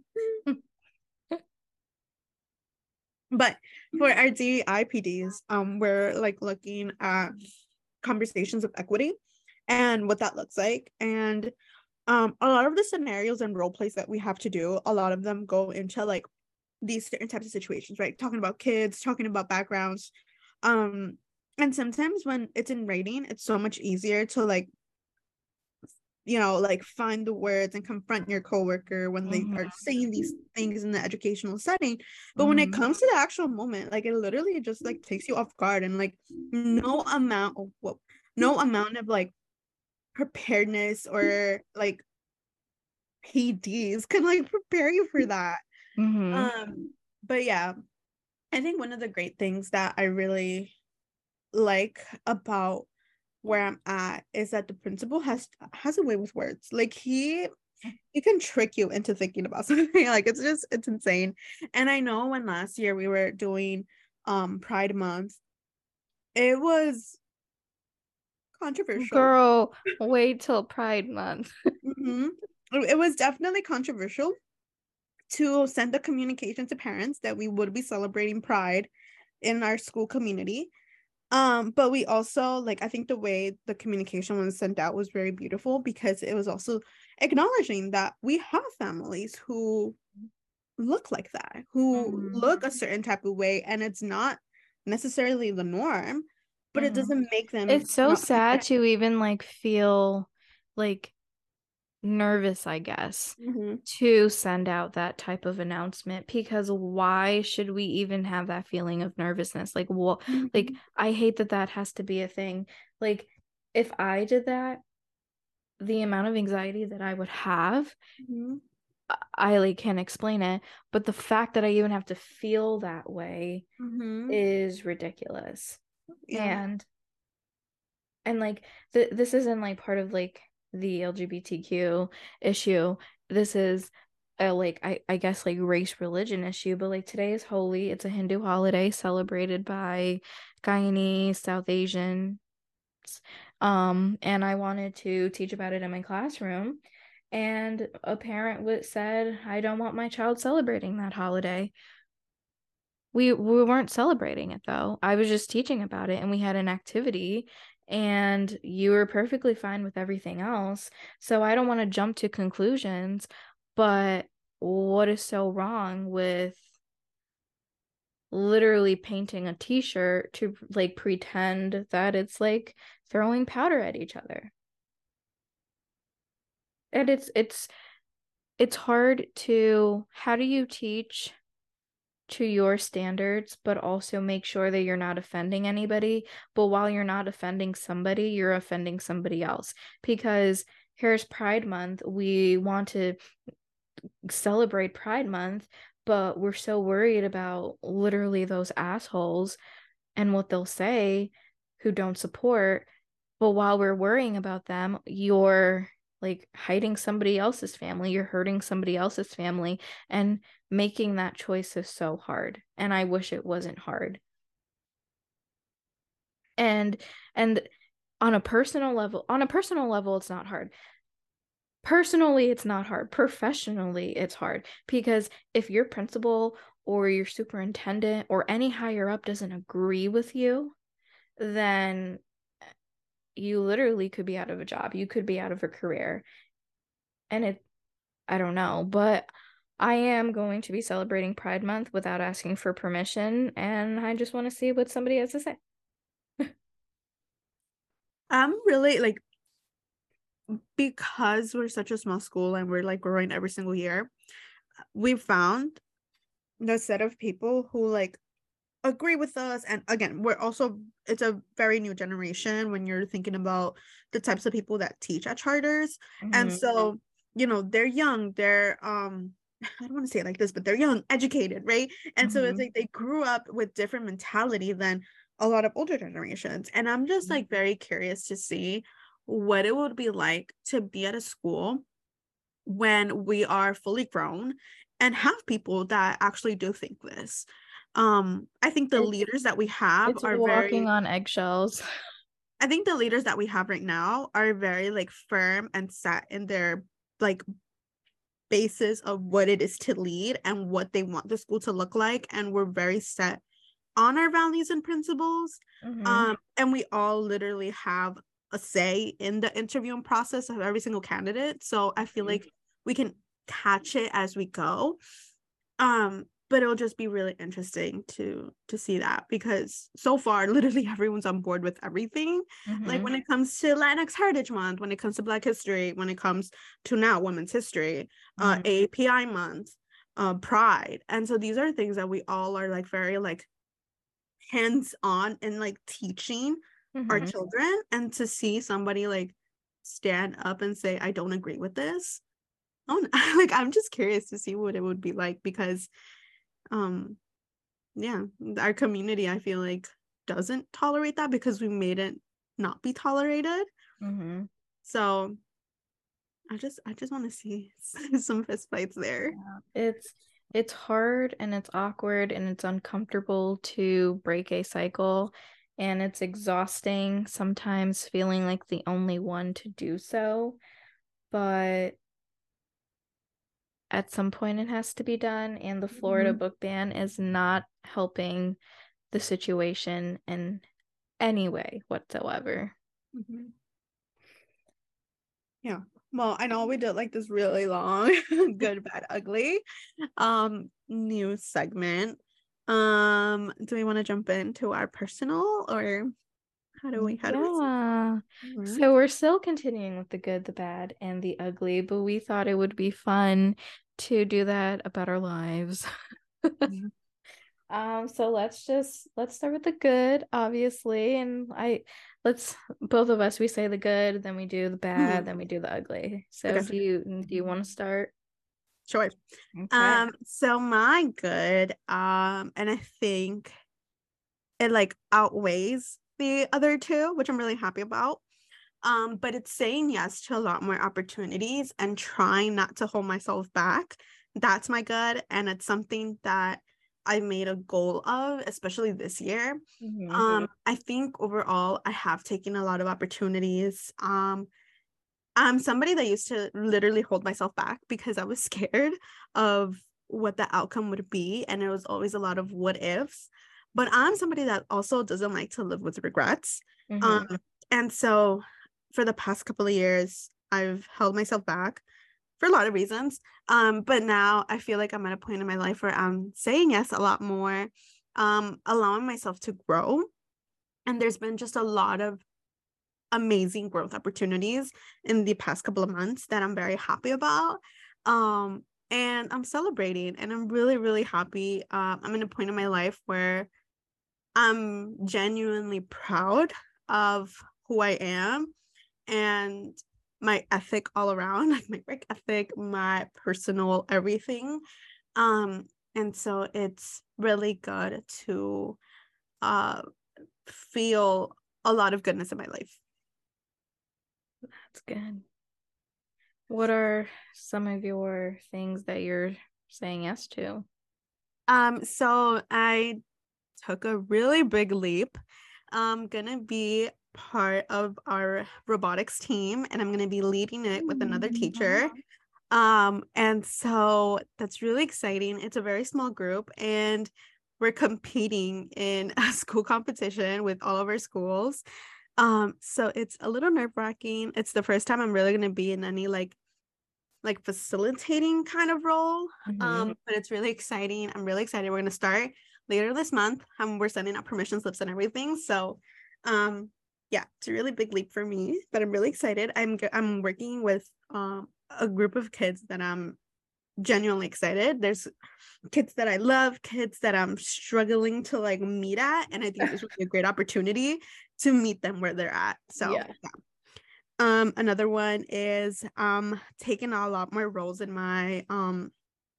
But for our D I P Ds, um, we're like looking at conversations of equity and what that looks like. And um, a lot of the scenarios and role plays that we have to do, a lot of them go into like these certain types of situations, right? Talking about kids, talking about backgrounds. Um, and sometimes when it's in writing, it's so much easier to like, you know, like find the words and confront your coworker when they Mm-hmm. are saying these things in the educational setting. But when it Mm-hmm. comes to the actual moment, like it literally just like takes you off guard, and like no amount of what no amount of like preparedness or like P Ds can like prepare you for that. Mm-hmm. Um, but yeah, I think one of the great things that I really like about where I'm at is that the principal has has a way with words. Like he he can trick you into thinking about something. Like it's just it's insane. And I know when last year we were doing um Pride Month, it was controversial. Girl, wait till Pride Month. Mhm. It was definitely controversial to send a communication to parents that we would be celebrating Pride in our school community. Um, but we also like I think the way the communication was sent out was very beautiful because it was also acknowledging that we have families who look like that, who Mm-hmm. look a certain type of way, and it's not necessarily the norm, but it Mm-hmm. doesn't make them It's so not sad to even like feel like nervous, I guess, mm-hmm. to send out that type of announcement, because why should we even have that feeling of nervousness? Like, what? Like, Mm-hmm. I hate that that has to be a thing. Like, if I did that, the amount of anxiety that I would have, Mm-hmm. I like can't explain it. But the fact that I even have to feel that way Mm-hmm. is ridiculous. Yeah. And and like th- this isn't like part of like the L G B T Q issue. This is a like I, I guess like race religion issue, but like today is Holi. It's a Hindu holiday celebrated by Guyanese, South Asian. Um, and I wanted to teach about it in my classroom. And a parent would said, I don't want my child celebrating that holiday. We we weren't celebrating it though. I was just teaching about it and we had an activity and you were perfectly fine with everything else. So I don't want to jump to conclusions, but what is so wrong with literally painting a t-shirt to like pretend that it's like throwing powder at each other? And it's it's it's hard to, how do you teach to your standards, but also make sure that you're not offending anybody. But while you're not offending somebody, you're offending somebody else. Because here's Pride Month. We want to celebrate Pride Month, but we're so worried about literally those assholes and what they'll say who don't support. But while we're worrying about them, you're like hiding somebody else's family, you're hurting somebody else's family, and making that choice is so hard. And I wish it wasn't hard. And and on a personal level, on a personal level, it's not hard. Personally, it's not hard. Professionally, it's hard because if your principal or your superintendent or any higher up doesn't agree with you, then you literally could be out of a job. You could be out of a career. And it, I don't know, but I am going to be celebrating Pride Month without asking for permission. And I just want to see what somebody has to say. I'm really like because we're such a small school and we're like growing every single year, we've found the set of people who like agree with us. And again, we're also it's a very new generation when you're thinking about the types of people that teach at charters. And Mm-hmm. so, you know, they're young, they're um I don't want to say it like this, but they're young, educated, right? And so it's Mm-hmm. like they grew up with different mentality than a lot of older generations. And I'm just like very curious to see what it would be like to be at a school when we are fully grown and have people that actually do think this. Um, I think the It's leaders that we have it's are walking very, on eggshells. I think the leaders that we have right now are very like firm and set in their like basis of what it is to lead and what they want the school to look like. And we're very set on our values and principles. Mm-hmm. Um, and we all literally have a say in the interviewing process of every single candidate. So I feel like we can catch it as we go. Um, but it'll just be really interesting to to see that because so far literally everyone's on board with everything. Like Mm-hmm. when it comes to Latinx Heritage Month, when it comes to Black History, when it comes to now Women's History, uh Mm-hmm. A A P I month, uh Pride. And so these are things that we all are like very like hands-on and like teaching our Mm-hmm. children, and to see somebody like stand up and say I don't agree with this. Oh, like I'm just curious to see what it would be like because um yeah, our community I feel like doesn't tolerate that because we made it not be tolerated. Mm-hmm. So I just I just want to see some fist fights there. Yeah. It's it's hard and it's awkward and it's uncomfortable to break a cycle, and it's exhausting sometimes feeling like the only one to do so, but at some point it has to be done, and the Florida Mhm. book ban is not helping the situation. And any way whatsoever. Mm-hmm. Yeah. Well, I know we did like this really long good, bad, ugly um news segment. Um, do we want to jump into our personal, or how do we how do Yeah. we So we're still continuing with the good, the bad, and the ugly, but we thought it would be fun to do that about our lives. Yeah. Um, so let's just let's start with the good, obviously, and I let's both of us we say the good, then we do the bad, Mhm. then we do the ugly. So Okay, do you do you want to start? sure. Okay. Um, so my good, um, and I think it like outweighs the other two, which I'm really happy about. Um, but it's saying yes to a lot more opportunities and trying not to hold myself back. That's my good. And it's something that I made a goal of, especially this year. Mm-hmm. Um, I think overall I have taken a lot of opportunities. Um, I'm somebody that used to literally hold myself back because I was scared of what the outcome would be. And it was always a lot of what ifs. But I'm somebody that also doesn't like to live with regrets. Um, Mm-hmm. and so for the past couple of years, I've held myself back for a lot of reasons. Um, but now I feel like I'm at a point in my life where I'm saying yes a lot more, um, allowing myself to grow. And there's been just a lot of amazing growth opportunities in the past couple of months that I'm very happy about. Um, and I'm celebrating, and I'm really, really happy. Um, I'm in a point in my life where I'm genuinely proud of who I am and my ethic all around, like my work ethic, my personal everything. Um, and so it's really good to uh feel a lot of goodness in my life. That's good. What are some of your things that you're saying yes to? Um, so I took a really big leap. I'm gonna be part of our robotics team, and I'm gonna be leading it with another teacher. Um, and so that's really exciting. It's a very small group, and we're competing in a school competition with all of our schools. Um, so it's a little nerve-wracking. It's the first time I'm really gonna be in any like like facilitating kind of role. Mm-hmm. Um, but it's really exciting. I'm really excited. We're gonna start later this month. Um, we're sending out permission slips and everything. So, um, yeah, it's a really big leap for me, but I'm really excited. I'm I'm working with um a group of kids that I'm genuinely excited. There's kids that I love, kids that I'm struggling to like meet at, and I think this would be a great opportunity to meet them where they're at. So, Yeah. yeah. Um, another one is um taking a lot more roles in my um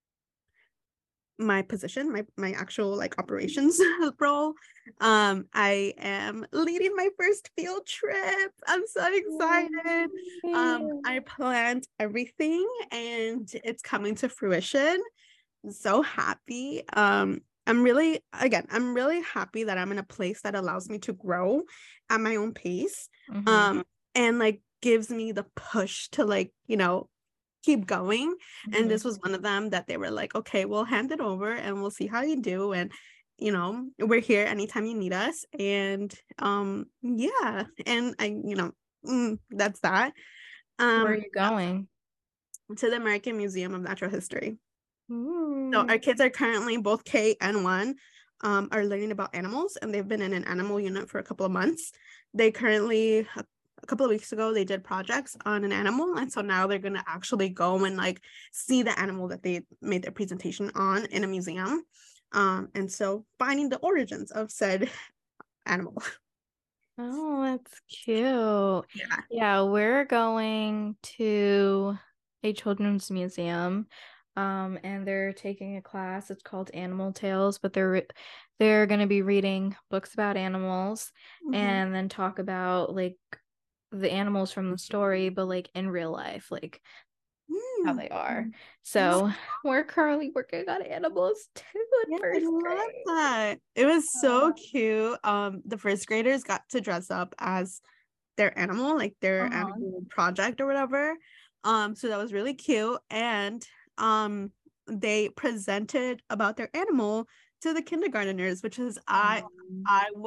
my position, my my actual like operations role. Um, I am leading my first field trip. I'm so excited. Um, I planned everything and it's coming to fruition. I'm so happy. Um, I'm really, again, I'm really happy that I'm in a place that allows me to grow at my own pace. Mm-hmm. Um, and like gives me the push to like, you know, keep going. And Mm-hmm. this was one of them that they were like, okay, we'll hand it over and we'll see how you do. And, you know, we're here anytime you need us. And um, yeah. And I, you know, mm, that's that. Where are Um, you going? to the American Museum of Natural History. So Ooh. our kids are currently both K and one um, are learning about animals, and they've been in an animal unit for a couple of months. They currently a, a couple of weeks ago they did projects on an animal, and so now they're gonna actually go and like see the animal that they made their presentation on in a museum. Um, and so finding the origins of said animal. Oh, that's cute. Yeah. Yeah, we're going to a children's museum. Um, and they're taking a class. It's called Animal Tales, but they're they're going to be reading books about animals Mhm. and then talk about like the animals from the story, but like in real life, like how Mm. they are. Oh, So we're currently working on animals too in yeah, I first love grade. that. It was so Oh. cute. Um, the first graders got to dress up as their animal, like their Uh-huh. animal project or whatever. Um, so that was really cute. And um they presented about their animal to the kindergarteners, which is I Um, I was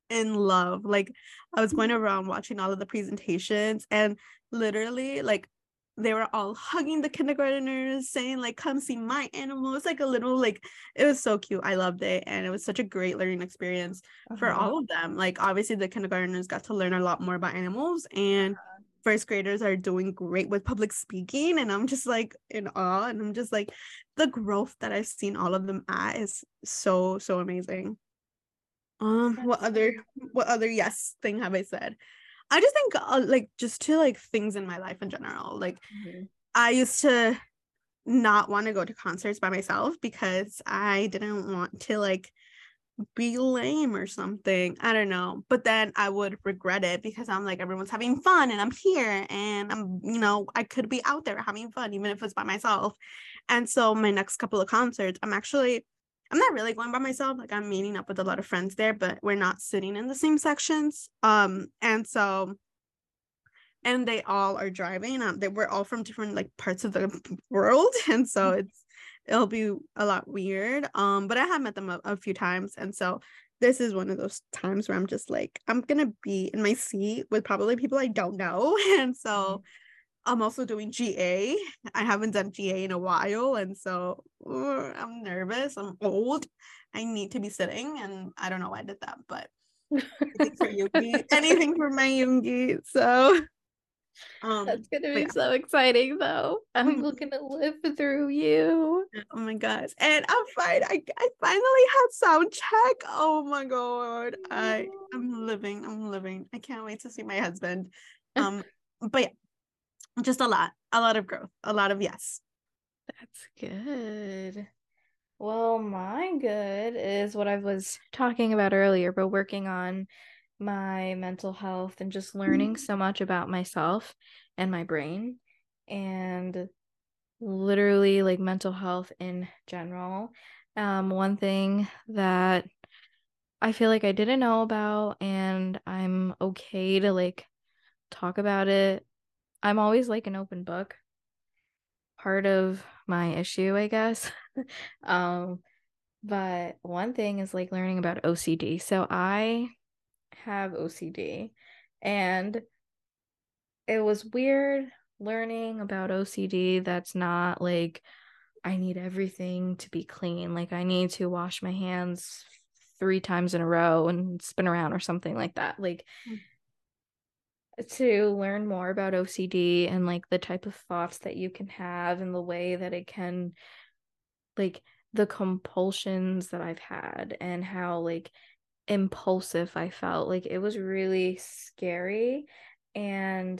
in love. Like I was going around watching all of the presentations, and literally like they were all hugging the kindergarteners, saying like, come see my animal. It's like a little like, it was so cute. I loved it, and it was such a great learning experience for Uh-huh. all of them. Like obviously the kindergarteners got to learn a lot more about animals, and first graders are doing great with public speaking, and I'm just like in awe, and I'm just like, the growth that I've seen all of them at is so so amazing. Um, what That's other what other yes thing have I said? I just think uh, like just to like things in my life in general. Like Mhm. I used to not want to go to concerts by myself because I didn't want to like be lame or something. I don't know. But then I would regret it because I'm like, everyone's having fun and I'm here and I'm, you know, I could be out there having fun even if it's by myself. And so my next couple of concerts, I'm actually, I'm not really going by myself. Like I'm meeting up with a lot of friends there, but we're not sitting in the same sections. Um, and so and they all are driving. Um, they we're all from different like parts of the world, and so it's it'll be a lot weird. Um, but I have met them a, a few times, and so this is one of those times where I'm just like I'm gonna be in my seat with probably people I don't know, and so I'm also doing G A. I haven't done G A in a while, and so uh, I'm nervous. I'm old. I need to be sitting, and I don't know why I did that, but anything for Yoongi, anything for my Yoongi. So um, That's gonna but be yeah. so exciting though. I'm Mhm. gonna live through you. Oh my gosh. And I'm fine. I I finally had sound check. Oh my god. I I'm living. I'm living. I can't wait to see my husband. Um, but yeah, just a lot. A lot of growth. A lot of yes. That's good. Well, my good is what I was talking about earlier, but working on my mental health and just learning so much about myself and my brain and literally like mental health in general. Um, one thing that I feel like I didn't know about and I'm okay to like talk about it. I'm always like an open book. Part of my issue, I guess. um, but one thing is like learning about O C D. So I have O C D and it was weird learning about O C D that's not like I need everything to be clean. Like I need to wash my hands three times in a row and spin around or something like that. Like to learn more about O C D and like the type of thoughts that you can have and the way that it can like the compulsions that I've had and how like impulsive I felt. Like it was really scary and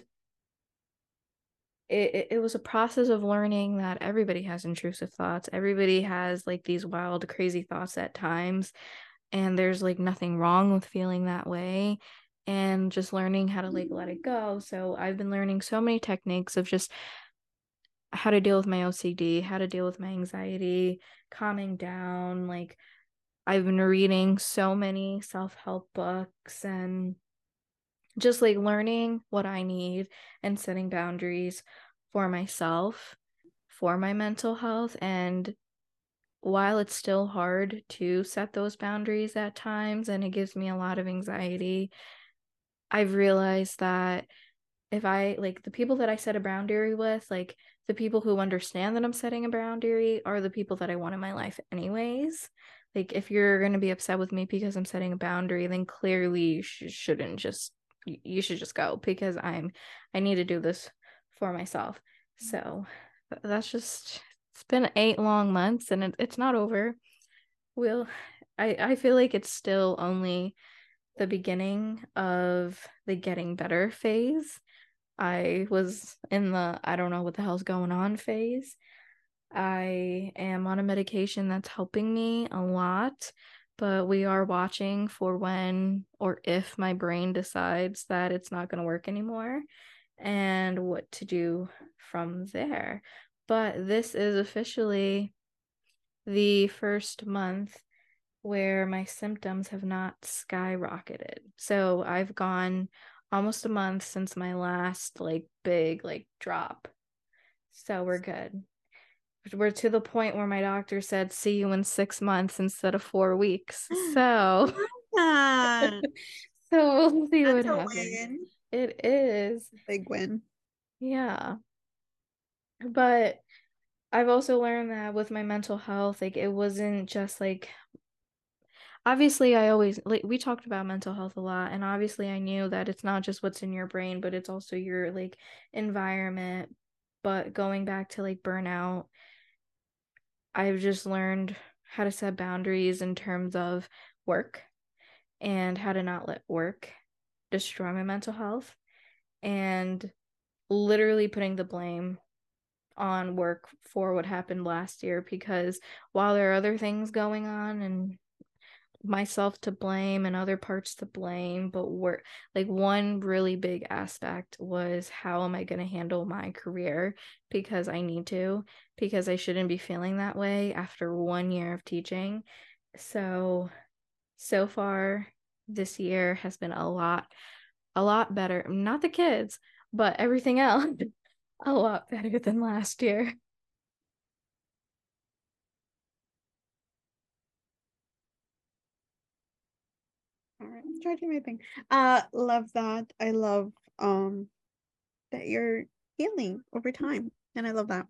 it, it, it was a process of learning that everybody has intrusive thoughts. Everybody has like these wild, crazy thoughts at times. And there's like nothing wrong with feeling that way. And just learning how to like let it go. So I've been learning so many techniques of just how to deal with my O C D, how to deal with my anxiety, calming down. Like I've been reading so many self-help books and just like learning what I need and setting boundaries for myself, for my mental health. And while it's still hard to set those boundaries at times and it gives me a lot of anxiety, I've realized that if I like the people that I set a boundary with, like the people who understand that I'm setting a boundary are the people that I want in my life, anyways. Like, if you're going to be upset with me because I'm setting a boundary, then clearly you sh- shouldn't just, you should just go because I'm, I need to do this for myself. So that's just, it's been eight long months and it, it's not over. We'll, I, I feel like it's still only the beginning of the getting better phase. I was in the I don't know what the hell's going on phase. I am on a medication that's helping me a lot, but we are watching for when or if my brain decides that it's not going to work anymore and what to do from there. But this is officially the first month where my symptoms have not skyrocketed. So I've gone almost a month since my last like big like drop. So we're good. We're to the point where my doctor said see you in six months instead of four weeks. So Yeah. So we'll see what That's a happens. win. It is. Big win. Yeah. But I've also learned that with my mental health, like it wasn't just like obviously I always like we talked about mental health a lot, and obviously I knew that it's not just what's in your brain, but it's also your like environment. But going back to like burnout, I've just learned how to set boundaries in terms of work and how to not let work destroy my mental health, and literally putting the blame on work for what happened last year, because while there are other things going on and myself to blame and other parts to blame, but work, like one really big aspect was how am I going to handle my career, because I need to, because I shouldn't be feeling that way after one year of teaching. So so far this year has been a lot a lot better, not the kids, but everything else a lot better than last year. All right, I'm trying to do my thing. Uh, love that. I love um that you're healing over time, and I love that.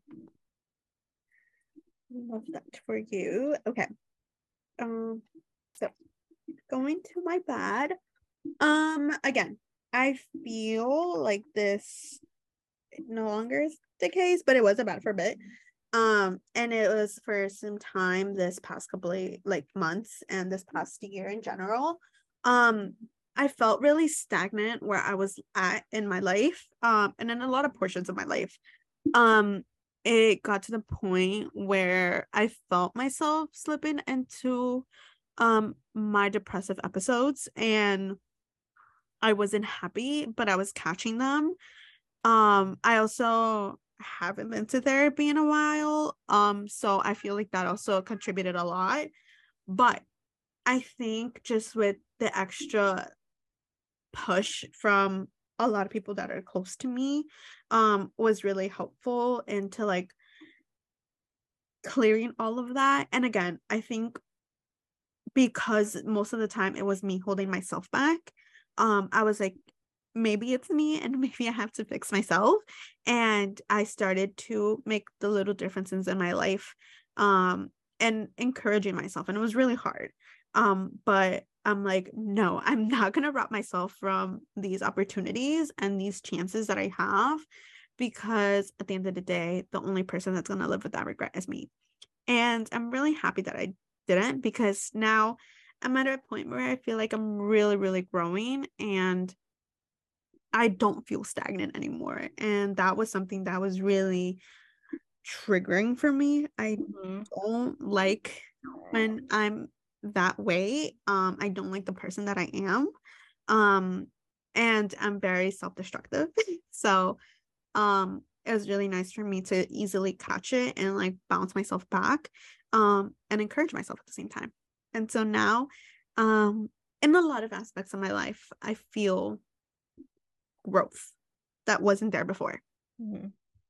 Love that for you. Okay. Um, so going to my bad. Um, again, I feel like this no longer is the case, but it was a bad for a bit. Um, and it was for some time this past couple of like months and this past year in general. Um, I felt really stagnant where I was at in my life, um, and in a lot of portions of my life. Um, it got to the point where I felt myself slipping into um my depressive episodes, and I wasn't happy, but I was catching them. Um, I also haven't been to therapy in a while. Um, so I feel like that also contributed a lot. But I think just with the extra push from a lot of people that are close to me, um, was really helpful into like clearing all of that. And again, I think because most of the time it was me holding myself back, um, I was like, maybe it's me and maybe I have to fix myself. And I started to make the little differences in my life, um, and encouraging myself. And it was really hard. Um, but I'm like, no, I'm not going to rob myself from these opportunities and these chances that I have, because at the end of the day, the only person that's going to live with that regret is me. And I'm really happy that I didn't, because now I'm at a point where I feel like I'm really, really growing and I don't feel stagnant anymore. And that was something that was really triggering for me. I Mm-hmm. don't like when I'm that way. Um, I don't like the person that I am. Um, and I'm very self-destructive. So um it was really nice for me to easily catch it and like bounce myself back, um and encourage myself at the same time. And so now, um in a lot of aspects of my life, I feel growth that wasn't there before. Mm-hmm.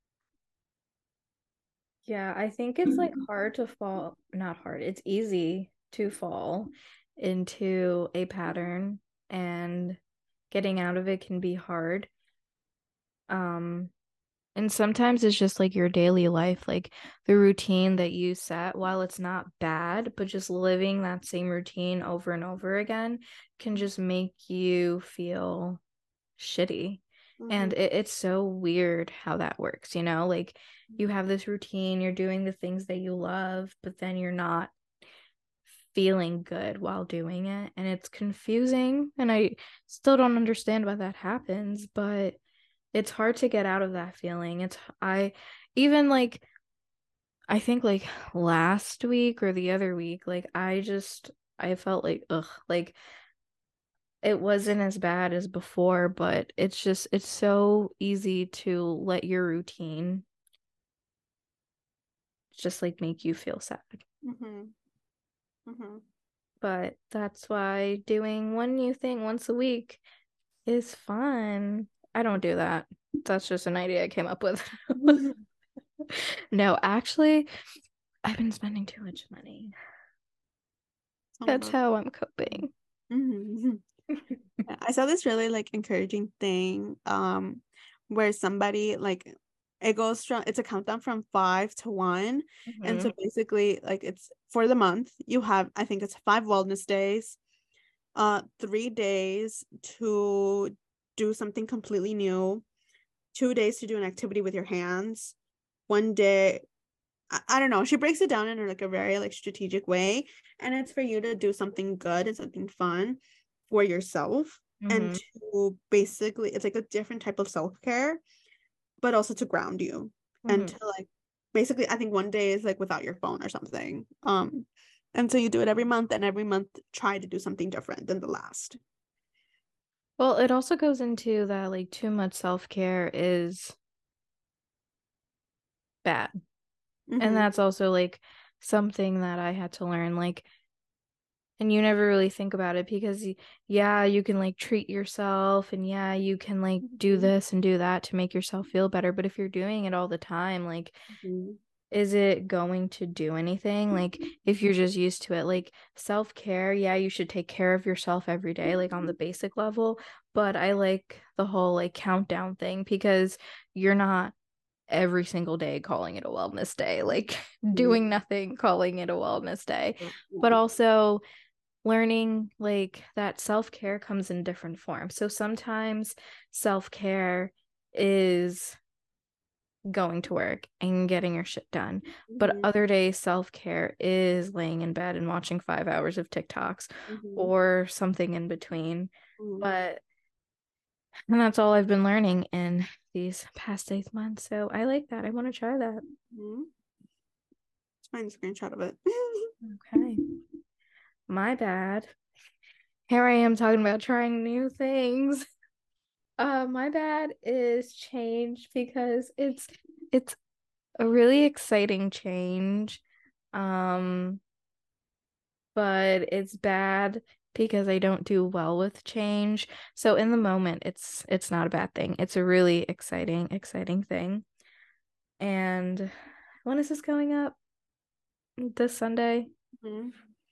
Yeah, I think it's like hard to fall, not hard, it's easy to fall into a pattern, and getting out of it can be hard. Um, and sometimes it's just like your daily life, like the routine that you set, while it's not bad, but just living that same routine over and over again can just make you feel shitty. Mm-hmm. And it, it's so weird how that works, you know? Like you have this routine, you're doing the things that you love, but then you're not feeling good while doing it. And it's confusing. And I still don't understand why that happens, but it's hard to get out of that feeling. It's, I even like, I think like last week or the other week, like I just, I felt like, ugh, like it wasn't as bad as before, but it's just it's so easy to let your routine just like make you feel sad. Mm-hmm. Mm-hmm. But that's why doing one new thing once a week is fun. I don't do that. That's just an idea I came up with. No, actually, I've been spending too much money. Oh, That's no. how I'm coping. Mhm. Yeah, I saw this really like encouraging thing um where somebody like it goes from it's a countdown from five to one. And Mhm. so basically like it's for the month you have I think it's five wellness days, uh three days to do something completely new, two days to do an activity with your hands, one day I, I don't know. She breaks it down in like a very like strategic way, and it's for you to do something good and something fun for yourself, and Mhm. to basically it's like a different type of self-care, but also to ground you and Mhm. to like basically I think one day is like without your phone or something. Um and so you do it every month, and every month try to do something different than the last. Well, it also goes into that like too much self-care is bad. And Mm-hmm. that's also like something that I had to learn. Like, and you never really think about it because, y- yeah, you can like treat yourself and yeah, you can like do Mm-hmm. this and do that to make yourself feel better. But if you're doing it all the time, like, is it going to do anything? Like, if you're just used to it, like self-care, yeah, you should take care of yourself every day, like on the basic level. But I like the whole like countdown thing because you're not every single day calling it a wellness day, like Mm-hmm. doing nothing, calling it a wellness day. But Yeah. also learning like that self-care comes in different forms. So sometimes self-care is going to work and getting your shit done. But Mm-hmm. other days, self-care is laying in bed and watching five hours of TikToks Mm-hmm. or something in between. Mm-hmm. But and that's all I've been learning in these past eight months. So I like that. I want to try that. Mm-hmm. Find a screenshot of it. Okay. My bad. Here I am talking about trying new things. Uh, my bad is change because it's it's a really exciting change. Um, but it's bad because I don't do well with change. So in the moment, it's it's not a bad thing. It's a really exciting, exciting thing. And when is this going up? This Sunday? Mhm.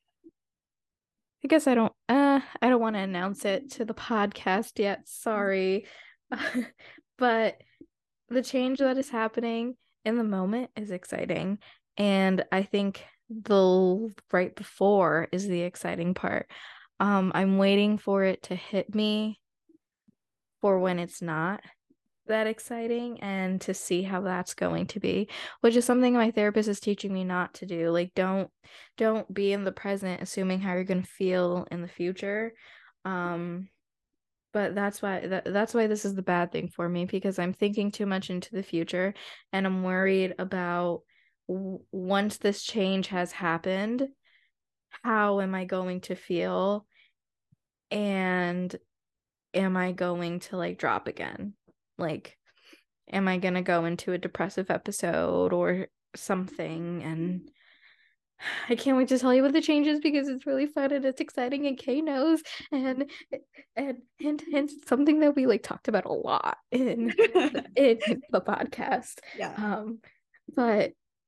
I guess I don't uh I don't want to announce it to the podcast yet. Sorry. But the change that is happening in the moment is exciting. And I think the right before is the exciting part. Um, I'm waiting for it to hit me for when it's not that exciting and to see how that's going to be, which is something my therapist is teaching me not to do. Like don't don't be in the present assuming how you're going to feel in the future. Um, but that's why that, that's why this is the bad thing for me because I'm thinking too much into the future and I'm worried about w- once this change has happened, how am I going to feel and am I going to like drop again? Like am I gonna go into a depressive episode or something? And I can't wait to tell you what the changes because it's really fun and it's exciting and Kay knows and and and and it's something that we like talked about a lot in in the podcast. Yeah. Um, but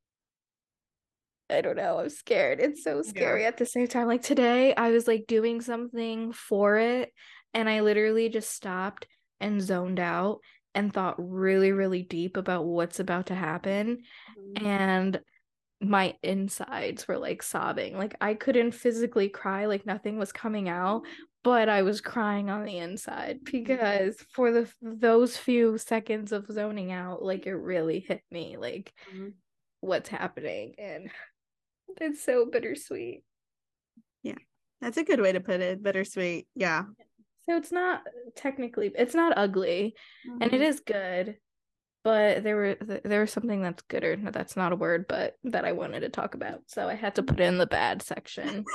I don't know, I'm scared. It's so Yeah. scary at the same time. Like today, I was like doing something for it, and I literally just stopped and zoned out and thought really, really deep about what's about to happen. Mhm. And my insides were like sobbing. Like I couldn't physically cry, like nothing was coming out, but I was crying on the inside because for the those few seconds of zoning out, like it really hit me like Mhm. what's happening and it's so bittersweet. Yeah. That's a good way to put it. Bittersweet. Yeah. So it's not technically it's not ugly and it Mhm. is good, but there were there was something that's gooder. That's not a word, but that I wanted to talk about. So I had to put it in the bad section.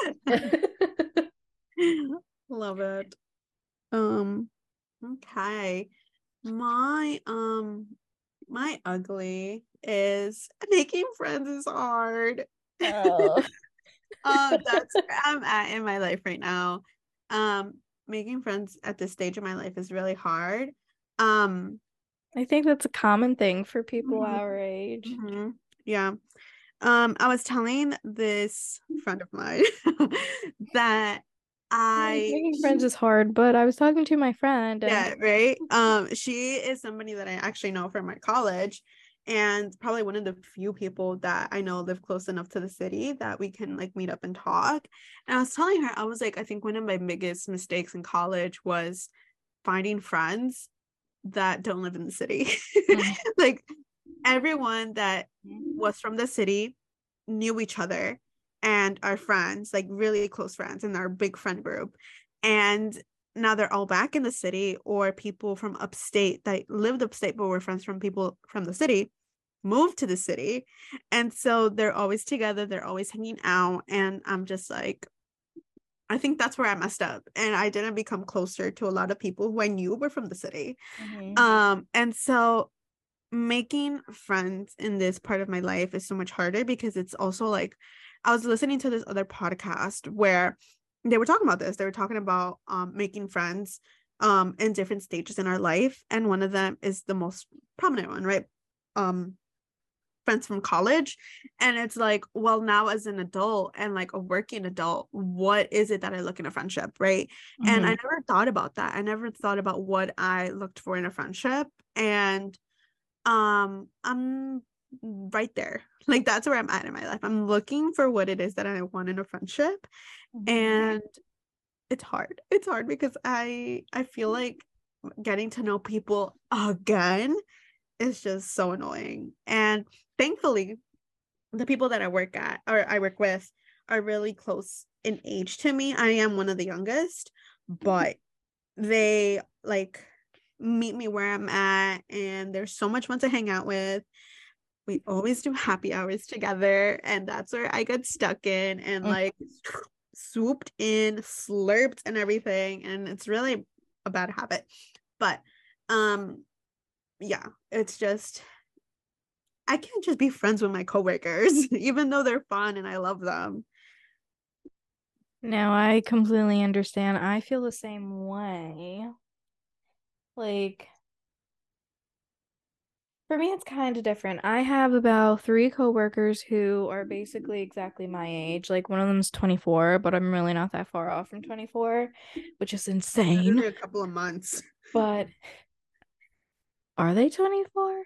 Love it. Um, okay. My um my ugly is making friends is hard. Oh. Um, that's where I'm at in my life right now. Um, making friends at this stage of my life is really hard. Um, I think that's a common thing for people mhm, our age. mhm, yeah. Um, I was telling this friend of mine that I Making friends is hard, but I was talking to my friend and yeah, right. Um, she is somebody that I actually know from my college, and probably one of the few people that I know live close enough to the city that we can like meet up and talk. And I was telling her, I was like, I think one of my biggest mistakes in college was finding friends that don't live in the city. mm, Like everyone that was from the city knew each other and are friends, like really close friends in our big friend group. And now they're all back in the city, or people from upstate that lived upstate but were friends from people from the city moved to the city. And so they're always together, they're always hanging out. And I'm just like, I think that's where I messed up. And I didn't become closer to a lot of people who I knew were from the city. mhm. Um, and so making friends in this part of my life is so much harder because it's also like I was listening to this other podcast where they were talking about this. They were talking about um making friends um in different stages in our life, and one of them is the most prominent one, right? Um friends from college. And it's like, well, now as an adult and like a working adult, what is it that I look in a friendship, right? And I Mhm. never thought about that. I never thought about what I looked for in a friendship. And um I'm right there. Like that's where I'm at in my life. I'm looking for what it is that I want in a friendship. Mhm. And it's hard. It's hard because I I feel like getting to know people again is just so annoying. And thankfully, the people that I work at or I work with are really close in age to me. I am one of the youngest, but they like meet me where I'm at, and there's so much fun to hang out with. We always do happy hours together, and that's where I get stuck in and Mm. like swooped in, slurped and everything, and it's really a bad habit. But um yeah, it's just I can't just be friends with my coworkers even though they're fun and I love them. Now I completely understand. I feel the same way. Like for me, it's kind of different. I have about three coworkers who are basically exactly my age. Like one of them's twenty-four, but I'm really not that far off from twenty-four, which is insane. Literally a couple of months. But are they twenty-four?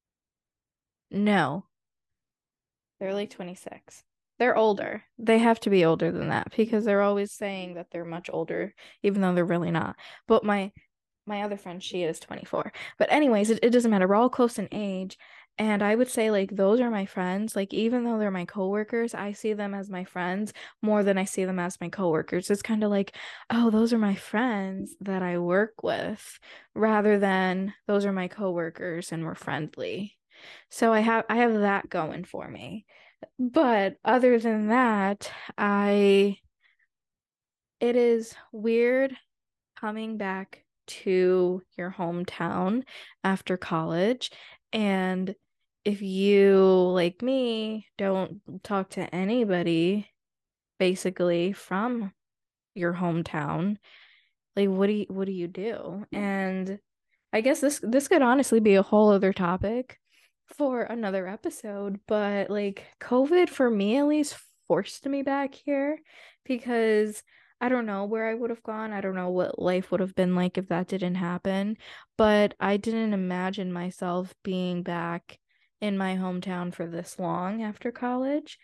No, they're like twenty-six. They're older. They have to be older than that because they're always saying that they're much older, even though they're really not. But my my other friend, she is twenty-four. But anyways, it, it doesn't matter. We're all close in age. And I would say like those are my friends. Like even though they're my coworkers, I see them as my friends more than I see them as my coworkers. It's kind of like, oh, those are my friends that I work with, rather than those are my coworkers and we're friendly. So I have I have that going for me. But other than that, I it is weird coming back to your hometown after college. And if you, like me, don't talk to anybody basically from your hometown, like what do you what do you do? And I guess this this could honestly be a whole other topic for another episode, but like COVID for me at least forced me back here because I don't know where I would have gone. I don't know what life would have been like if that didn't happen, but I didn't imagine myself being back in my hometown for this long after college.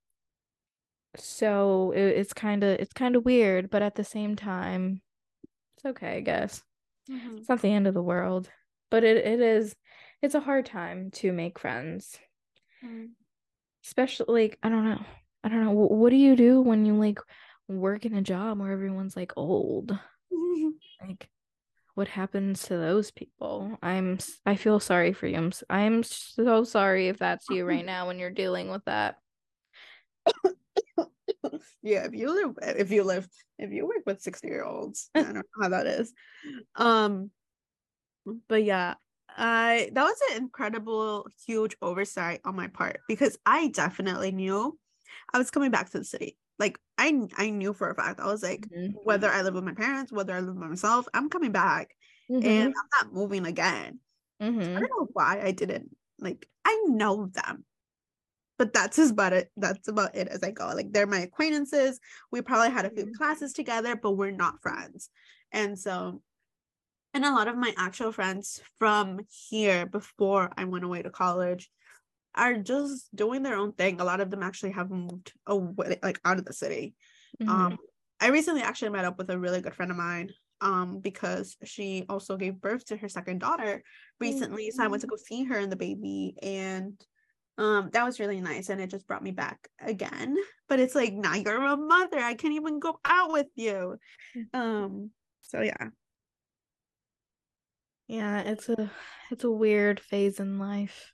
So it, it's kind of it's kind of weird, but at the same time, it's okay, I guess. Mhm. It's not the end of the world, but it, it is, it's a hard time to make friends. Mhm. Especially, like, I don't know. I don't know. Wh- What do you do when you like work in a job where everyone's like old? Like, what happens to those people? I'm, s- I feel sorry for you. I'm, s- I'm so sorry if that's you right now when you're dealing with that. Yeah, if you live if you live if you work with sixty year olds, I don't know how that is. Um but yeah, I that was an incredible huge oversight on my part because I definitely knew I was coming back to the city. Like I I knew for a fact. I was like, hmm whether I live with my parents, whether I live by myself, I'm coming back and hmm I'm not moving again. I hmm don't know why I didn't like I know them. but that's as about it. That's about it as I go. Like they're my acquaintances. We probably had a few classes together, but we're not friends. And so, and a lot of my actual friends from here before I went away to college are just doing their own thing. A lot of them actually have moved away, like out of the city. Mm-hmm. Um, I recently actually met up with a really good friend of mine um, because she also gave birth to her second daughter recently. Mm-hmm. So I went to go see her and the baby, and um, that was really nice. And it just brought me back again. But it's like, now you're a mother. I can't even go out with you. Um, so yeah. Yeah, it's a it's a weird phase in life.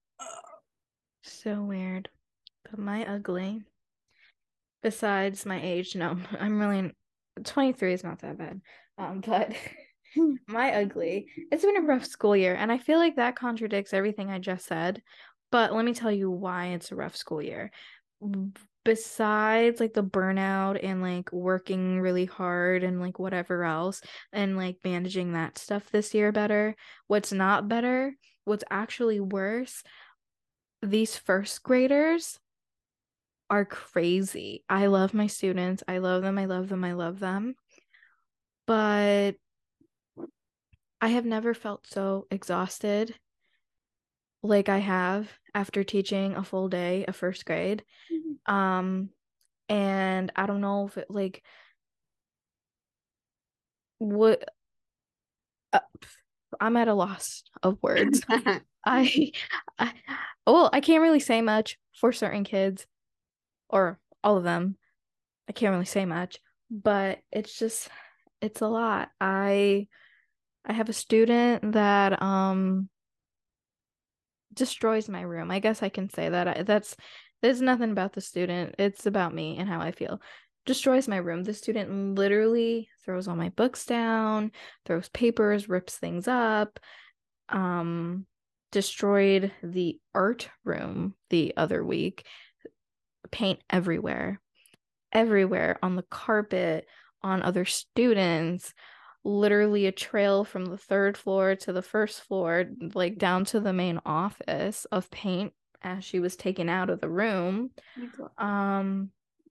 So weird. But my ugly, besides my age, no, I'm really twenty-three is not that bad. Um, but my ugly, it's been a rough school year, and I feel like that contradicts everything I just said. But let me tell you why it's a rough school year. Besides like the burnout and like working really hard and like whatever else and like managing that stuff this year better, what's not better, what's actually worse, these first graders are crazy. I love my students. I love them. I love them. I love them. But I have never felt so exhausted like I have after teaching a full day of first grade. Mm-hmm. Um, and I don't know if it like what uh, I'm at a loss of words. I, I, well, I can't really say much for certain kids or all of them. I can't really say much, but it's just, it's a lot. I, I have a student that, um, destroys my room. I guess I can say that. I, that's, there's nothing about the student. It's about me and how I feel. Destroys my room. The student literally throws all my books down, throws papers, rips things up, um, destroyed the art room the other week, paint everywhere, everywhere on the carpet, on other students, literally a trail from the third floor to the first floor, like down to the main office of paint as she was taken out of the room. Um,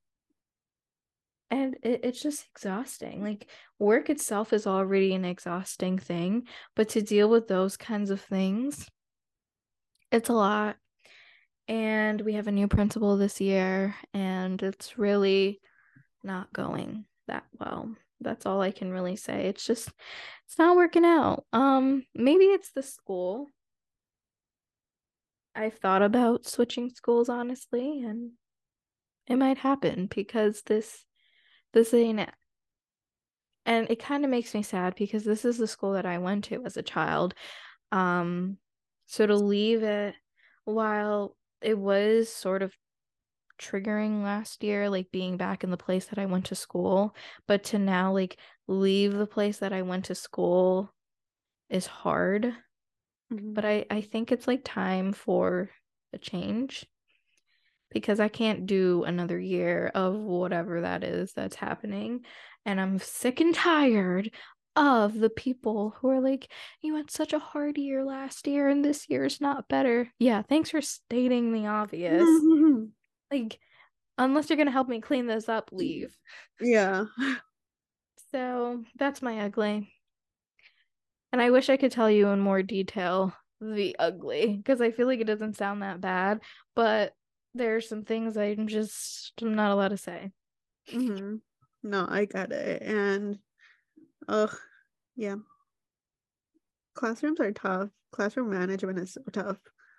and it, it's just exhausting. Like work itself is already an exhausting thing, but to deal with those kinds of things, it's a lot. And we have a new principal this year, and it's really not going that well. That's all I can really say. It's just, it's not working out. Um, maybe it's the school. I've thought about switching schools, honestly, and it might happen because this, this ain't it. And it kind of makes me sad because this is the school that I went to as a child. Um, so to leave it, while it was sort of triggering last year, like being back in the place that I went to school, but to now like leave the place that I went to school is hard. Mm-hmm. But I, I think it's like time for a change because I can't do another year of whatever that is that's happening. And I'm sick and tired of the people who are like, you had such a hard year last year and this year is not better. Yeah, thanks for stating the obvious. Mm-hmm. Like, unless you're going to help me clean this up, leave. Yeah. So that's my ugly. And I wish I could tell you in more detail the ugly, because I feel like it doesn't sound that bad, but there's some things I'm just I'm not allowed to say. Mm-hmm. No, I get it. And, ugh, yeah. Classrooms are tough. Classroom management is so tough.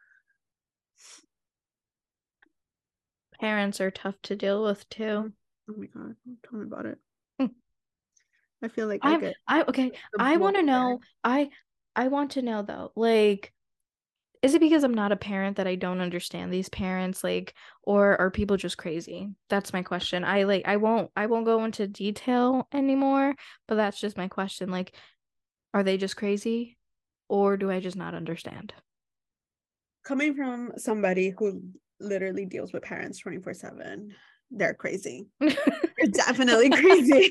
Parents are tough to deal with too. Oh my god, tell me about it. I feel like I I get I okay. I want to know. I I want to know though. Like, is it because I'm not a parent that I don't understand these parents? Like, or are people just crazy? That's my question. I like. I won't. I won't go into detail anymore. But that's just my question. Like, are they just crazy, or do I just not understand? Coming from somebody who literally deals with parents twenty-four seven, they're crazy. They're definitely crazy.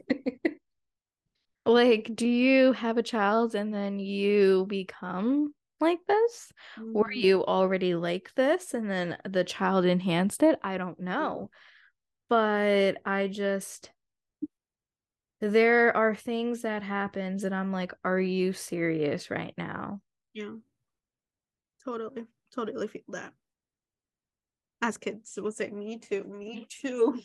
Like, do you have a child and then you become like this? Were Mhm. you already like this and then the child enhanced it? I don't know. But I just there are things that happens and I'm like, are you serious right now? Yeah, totally, totally feel that. As kids will say, me too, me too.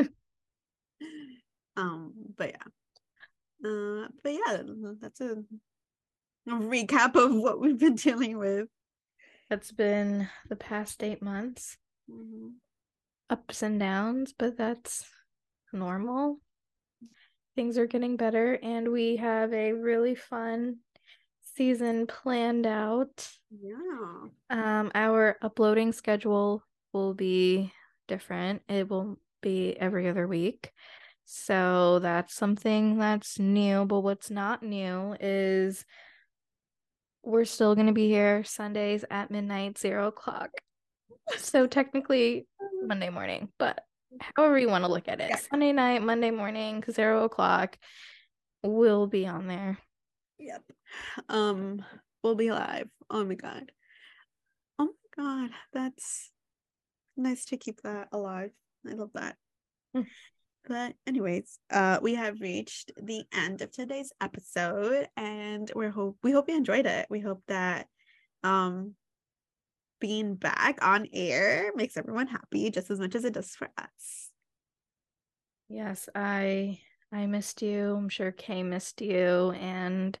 um, but yeah. Uh, but yeah, that's a, a recap of what we've been dealing with. That's been the past eight months. Mm-hmm. Ups and downs, but that's normal. Things are getting better, and we have a really fun season planned out. Yeah. Um, our uploading schedule will be different. It will be every other week. So that's something that's new, but what's not new is we're still going to be here Sundays at midnight, zero o'clock. So technically Monday morning, but however you want to look at it, Yeah. Sunday night, Monday morning, zero o'clock, we'll be on there. Yep. Um, we'll be live. Oh my god. Oh my god. That's nice to keep that alive. I love that. Mm. But anyways, uh we have reached the end of today's episode and we hope we hope you enjoyed it. We hope that um being back on air makes everyone happy just as much as it does for us. Yes, I I missed you. I'm sure Kay missed you, and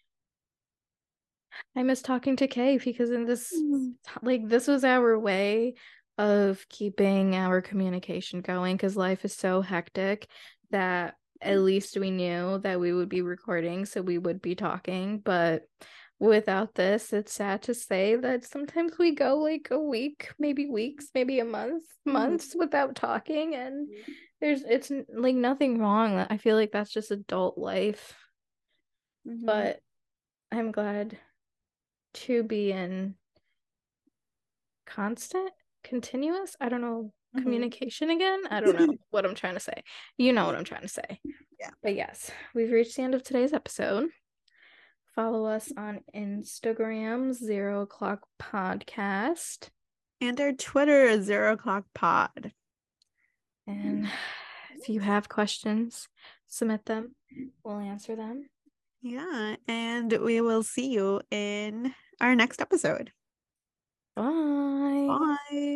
I miss talking to Kay because in this Mm. like this was our way of keeping our communication going because life is so hectic that at least we knew that we would be recording, so we would be talking. But without this, it's sad to say that sometimes we go like a week, maybe weeks, maybe a month, months without talking, and there's it's like nothing wrong. I feel like that's just adult life. Mm-hmm. But I'm glad to be in constant, continuous, I don't know, Mm-hmm. communication again. I don't know what I'm trying to say. You know what I'm trying to say. Yeah. But yes, we've reached the end of today's episode. Follow us on Instagram, Zero O'Clock Podcast. And our Twitter is Zero O'Clock Pod. And if you have questions, submit them. We'll answer them. Yeah. And we will see you in our next episode. Bye. Bye.